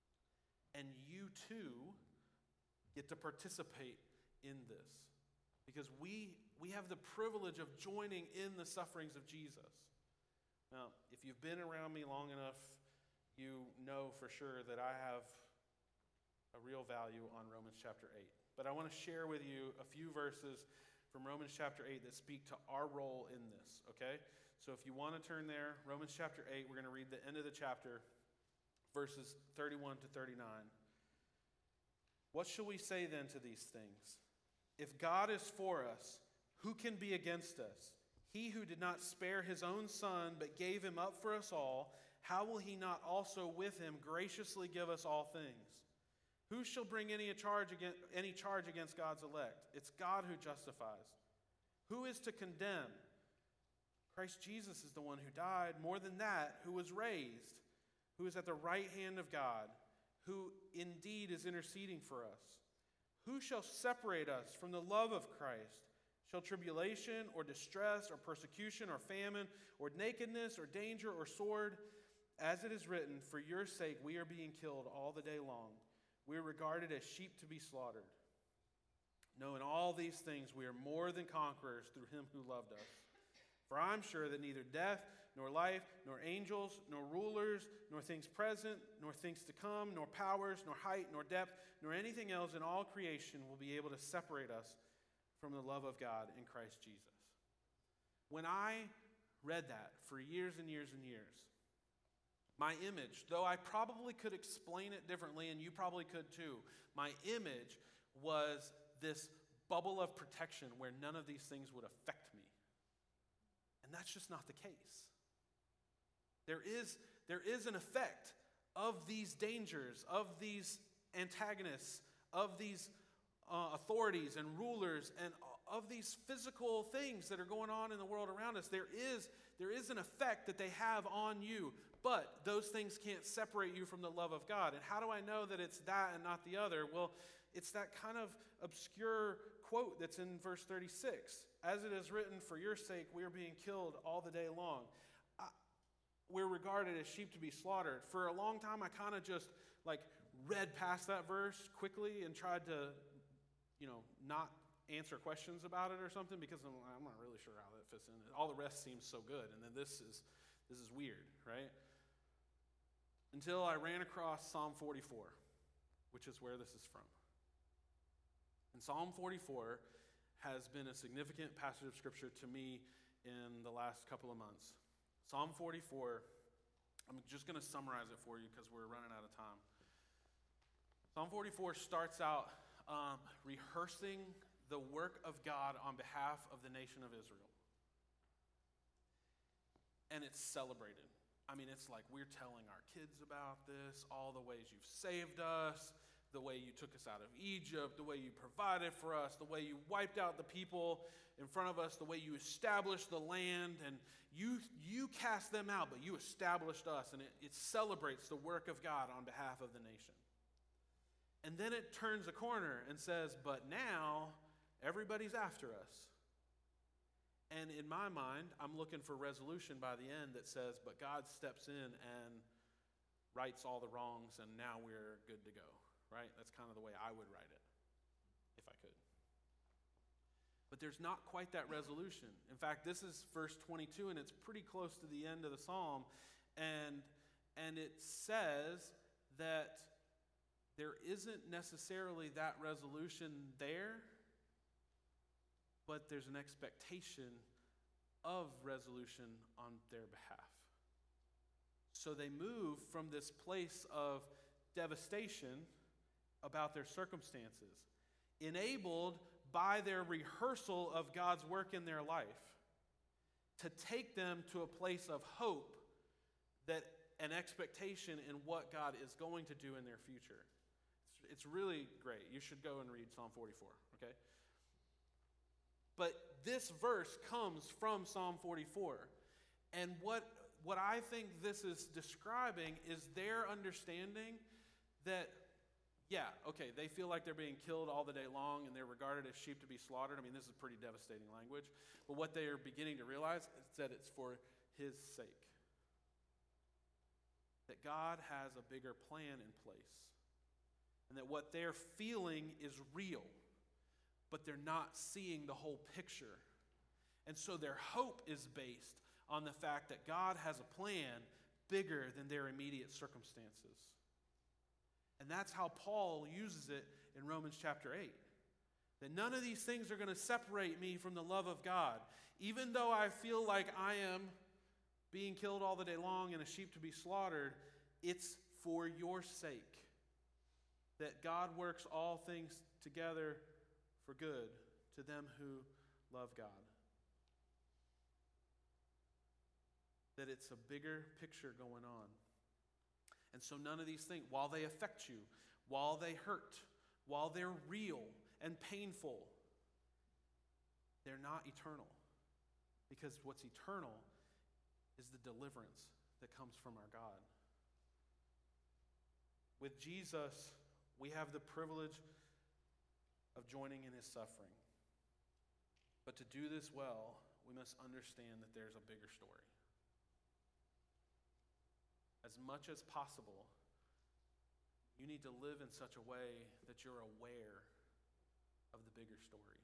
And you too get to participate in this. because we, we have the privilege of joining in the sufferings of Jesus. Now, if you've been around me long enough, you know for sure that I have a real value on Romans chapter eight. But I want to share with you a few verses from Romans chapter eight that speak to our role in this, okay? So if you want to turn there, Romans chapter eight, we're going to read the end of the chapter, verses thirty-one to thirty-nine. What shall we say then to these things? If God is for us, who can be against us? He who did not spare his own son, but gave him up for us all, how will he not also with him graciously give us all things? Who shall bring any charge against, any charge against God's elect? It's God who justifies. Who is to condemn? Christ Jesus is the one who died, more than that, who was raised, who is at the right hand of God, who indeed is interceding for us. Who shall separate us from the love of Christ? Shall tribulation or distress or persecution or famine or nakedness or danger or sword? As it is written, for your sake we are being killed all the day long. We are regarded as sheep to be slaughtered. No, in all these things we are more than conquerors through him who loved us. For I'm sure that neither death, nor life, nor angels, nor rulers, nor things present, nor things to come, nor powers, nor height, nor depth, nor anything else in all creation will be able to separate us from the love of God in Christ Jesus. When I read that for years and years and years, my image, though I probably could explain it differently, and you probably could too, my image was this bubble of protection where none of these things would affect me. And that's just not the case. There is, there is an effect of these dangers, of these antagonists, of these uh, authorities and rulers, and of these physical things that are going on in the world around us. There is, there is an effect that they have on you, but those things can't separate you from the love of God. And how do I know that it's that and not the other? Well, it's that kind of obscure quote that's in verse thirty-six. As it is written, for your sake we are being killed all the day long. I, we're regarded as sheep to be slaughtered. For a long time I kind of just like read past that verse quickly and tried to, you know, not answer questions about it or something because I'm, I'm not really sure how that fits in. All the rest seems so good, and then this is this is weird, right? Until I ran across Psalm forty-four, which is where this is from. And Psalm forty-four has been a significant passage of Scripture to me in the last couple of months. Psalm forty-four, I'm just going to summarize it for you because we're running out of time. Psalm forty-four starts out um, rehearsing the work of God on behalf of the nation of Israel. And it's celebrated. I mean, it's like we're telling our kids about this, all the ways you've saved us, the way you took us out of Egypt, the way you provided for us, the way you wiped out the people in front of us, the way you established the land, and you you cast them out, but you established us, and it, it celebrates the work of God on behalf of the nation. And then it turns a corner and says, but now everybody's after us. And in my mind, I'm looking for resolution by the end that says, but God steps in and rights all the wrongs, and now we're good to go. Right? That's kind of the way I would write it, if I could. But there's not quite that resolution. In fact, this is verse twenty-two, and it's pretty close to the end of the psalm. And, and it says that there isn't necessarily that resolution there, but there's an expectation of resolution on their behalf. So they move from this place of devastation about their circumstances, enabled by their rehearsal of God's work in their life, to take them to a place of hope, that an expectation in what God is going to do in their future. It's, it's really great. You should go and read Psalm forty-four, okay? But this verse comes from Psalm forty-four. And what, what I think this is describing is their understanding that, yeah, okay, they feel like they're being killed all the day long and they're regarded as sheep to be slaughtered. I mean, this is pretty devastating language. But what they are beginning to realize is that it's for his sake. That God has a bigger plan in place. And that what they're feeling is real. but they're not seeing the whole picture. And so their hope is based on the fact that God has a plan bigger than their immediate circumstances. And that's how Paul uses it in Romans chapter eight. That none of these things are going to separate me from the love of God. Even though I feel like I am being killed all the day long and a sheep to be slaughtered, it's for your sake that God works all things together for good to them who love God. That it's a bigger picture going on. And so none of these things, while they affect you, while they hurt, while they're real and painful, they're not eternal. Because what's eternal is the deliverance that comes from our God. With Jesus, we have the privilege of joining in his suffering. But to do this well, we must understand that there's a bigger story. As much as possible, you need to live in such a way that you're aware of the bigger story.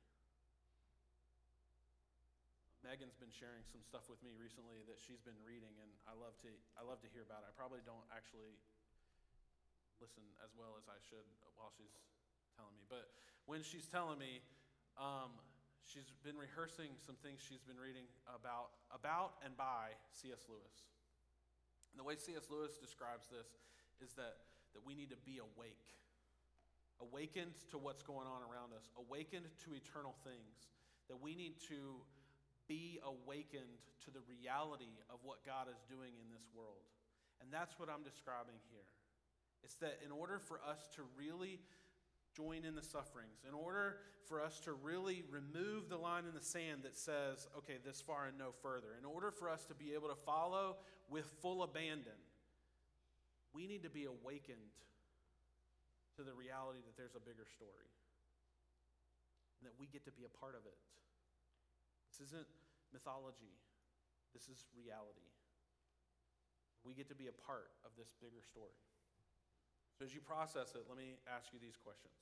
Megan's been sharing some stuff with me recently that she's been reading, and I love to I love to hear about it. I probably don't actually listen as well as I should while she's telling me. But when she's telling me, um, she's been rehearsing some things she's been reading about, about and by C S Lewis. And the way C S Lewis describes this is that, that we need to be awake. Awakened to what's going on around us. Awakened to eternal things. That we need to be awakened to the reality of what God is doing in this world. And that's what I'm describing here. It's that in order for us to really join in the sufferings, in order for us to really remove the line in the sand that says, okay, this far and no further, in order for us to be able to follow with full abandon, we need to be awakened to the reality that there's a bigger story and that we get to be a part of it. This isn't mythology. This is reality. We get to be a part of this bigger story. So as you process it, let me ask you these questions.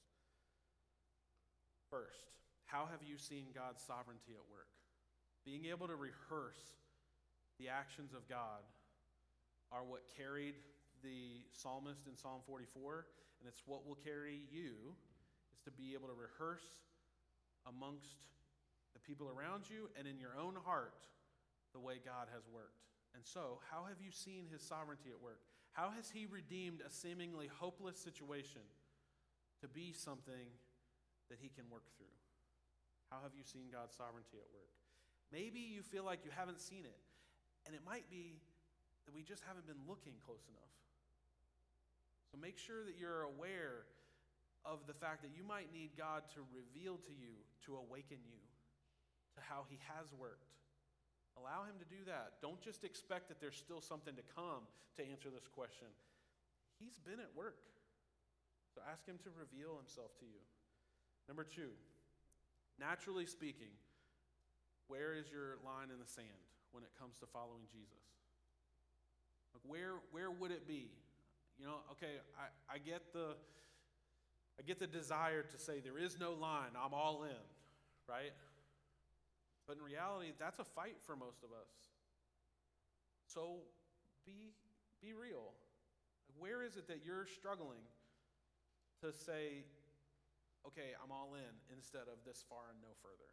First, how have you seen God's sovereignty at work? Being able to rehearse the actions of God are what carried the psalmist in Psalm forty-four, and it's what will carry you, is to be able to rehearse amongst the people around you and in your own heart the way God has worked. And so, how have you seen his sovereignty at work? How has he redeemed a seemingly hopeless situation to be something that he can work through? How have you seen God's sovereignty at work? Maybe you feel like you haven't seen it, and it might be that we just haven't been looking close enough. So make sure that you're aware of the fact that you might need God to reveal to you, to awaken you to how he has worked. Allow him to do that. Don't just expect that there's still something to come to answer this question. He's been at work. So ask him to reveal himself to you. Number two, naturally speaking, where is your line in the sand when it comes to following Jesus? Like where, where would it be? You know, okay, I, I get the I get the desire to say there is no line, I'm all in, right? But in reality, that's a fight for most of us. So be, be real. Where is it that you're struggling to say, okay, I'm all in, instead of this far and no further?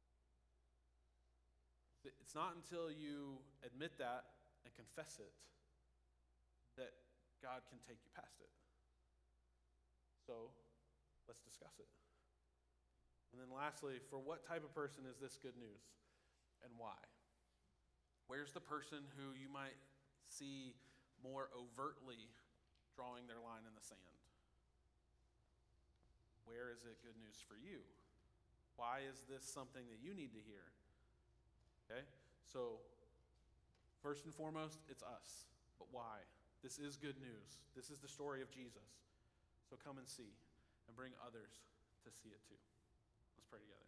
It's not until you admit that and confess it that God can take you past it. So let's discuss it. And then lastly, for what type of person is this good news and why? Where's the person who you might see more overtly drawing their line in the sand? Where is it good news for you? Why is this something that you need to hear? Okay, so first and foremost, it's us. But why? This is good news. This is the story of Jesus. So come and see and bring others to see it too. Let's pray together.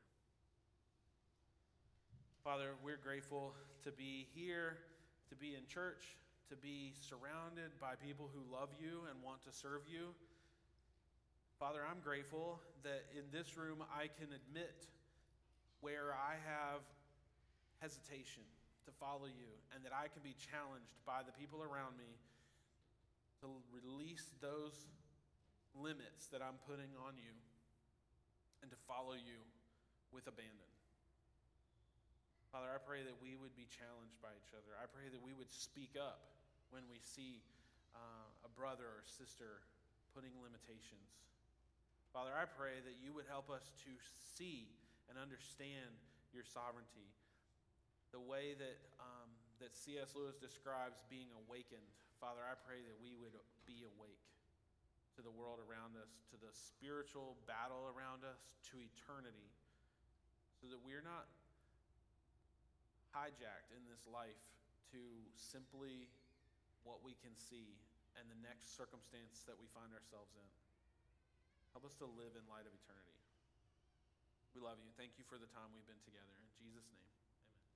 Father, we're grateful to be here, to be in church, to be surrounded by people who love you and want to serve you. Father, I'm grateful that in this room I can admit where I have hesitation to follow you, and that I can be challenged by the people around me to release those limits that I'm putting on you and to follow you with abandon. Father, I pray that we would be challenged by each other. I pray that we would speak up when we see uh, a brother or sister putting limitations. Father, I pray that you would help us to see and understand your sovereignty, the way that um, that C S Lewis describes being awakened. Father, I pray that we would be awake to the world around us, to the spiritual battle around us, to eternity, so that we're not hijacked in this life to simply what we can see and the next circumstance that we find ourselves in. Help us to live in light of eternity. We love you. Thank you for the time we've been together. In Jesus' name, amen.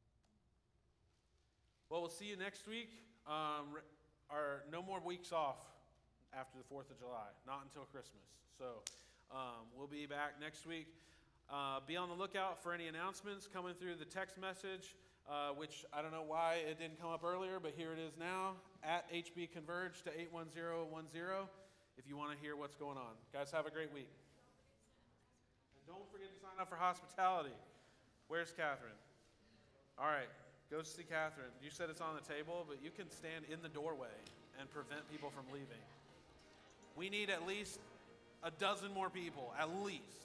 Well, we'll see you next week. Um, our, no more weeks off after the fourth of July, not until Christmas. So um, we'll be back next week. Uh, be on the lookout for any announcements coming through the text message, uh, which I don't know why it didn't come up earlier, but here it is now, at H B Converge to eight one zero one zero, if you want to hear what's going on. Guys, have a great week. And don't forget to sign up for hospitality. Where's Catherine? All right, go see Catherine. You said it's on the table, but you can stand in the doorway and prevent people from leaving. We need at least a dozen more people, at least.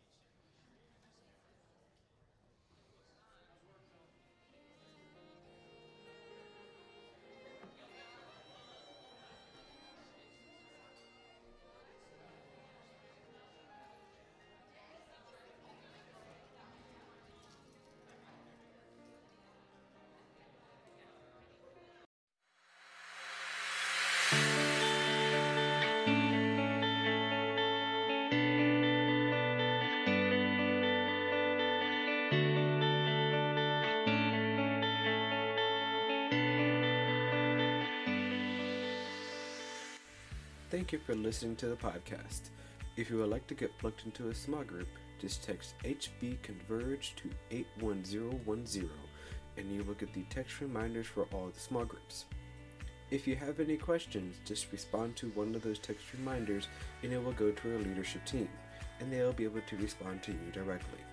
Thank you for listening to the podcast. If you would like to get plugged into a small group, just text H B Converge to eight one zero one zero and you will get the text reminders for all the small groups. If you have any questions, just respond to one of those text reminders and it will go to our leadership team, and they will be able to respond to you directly.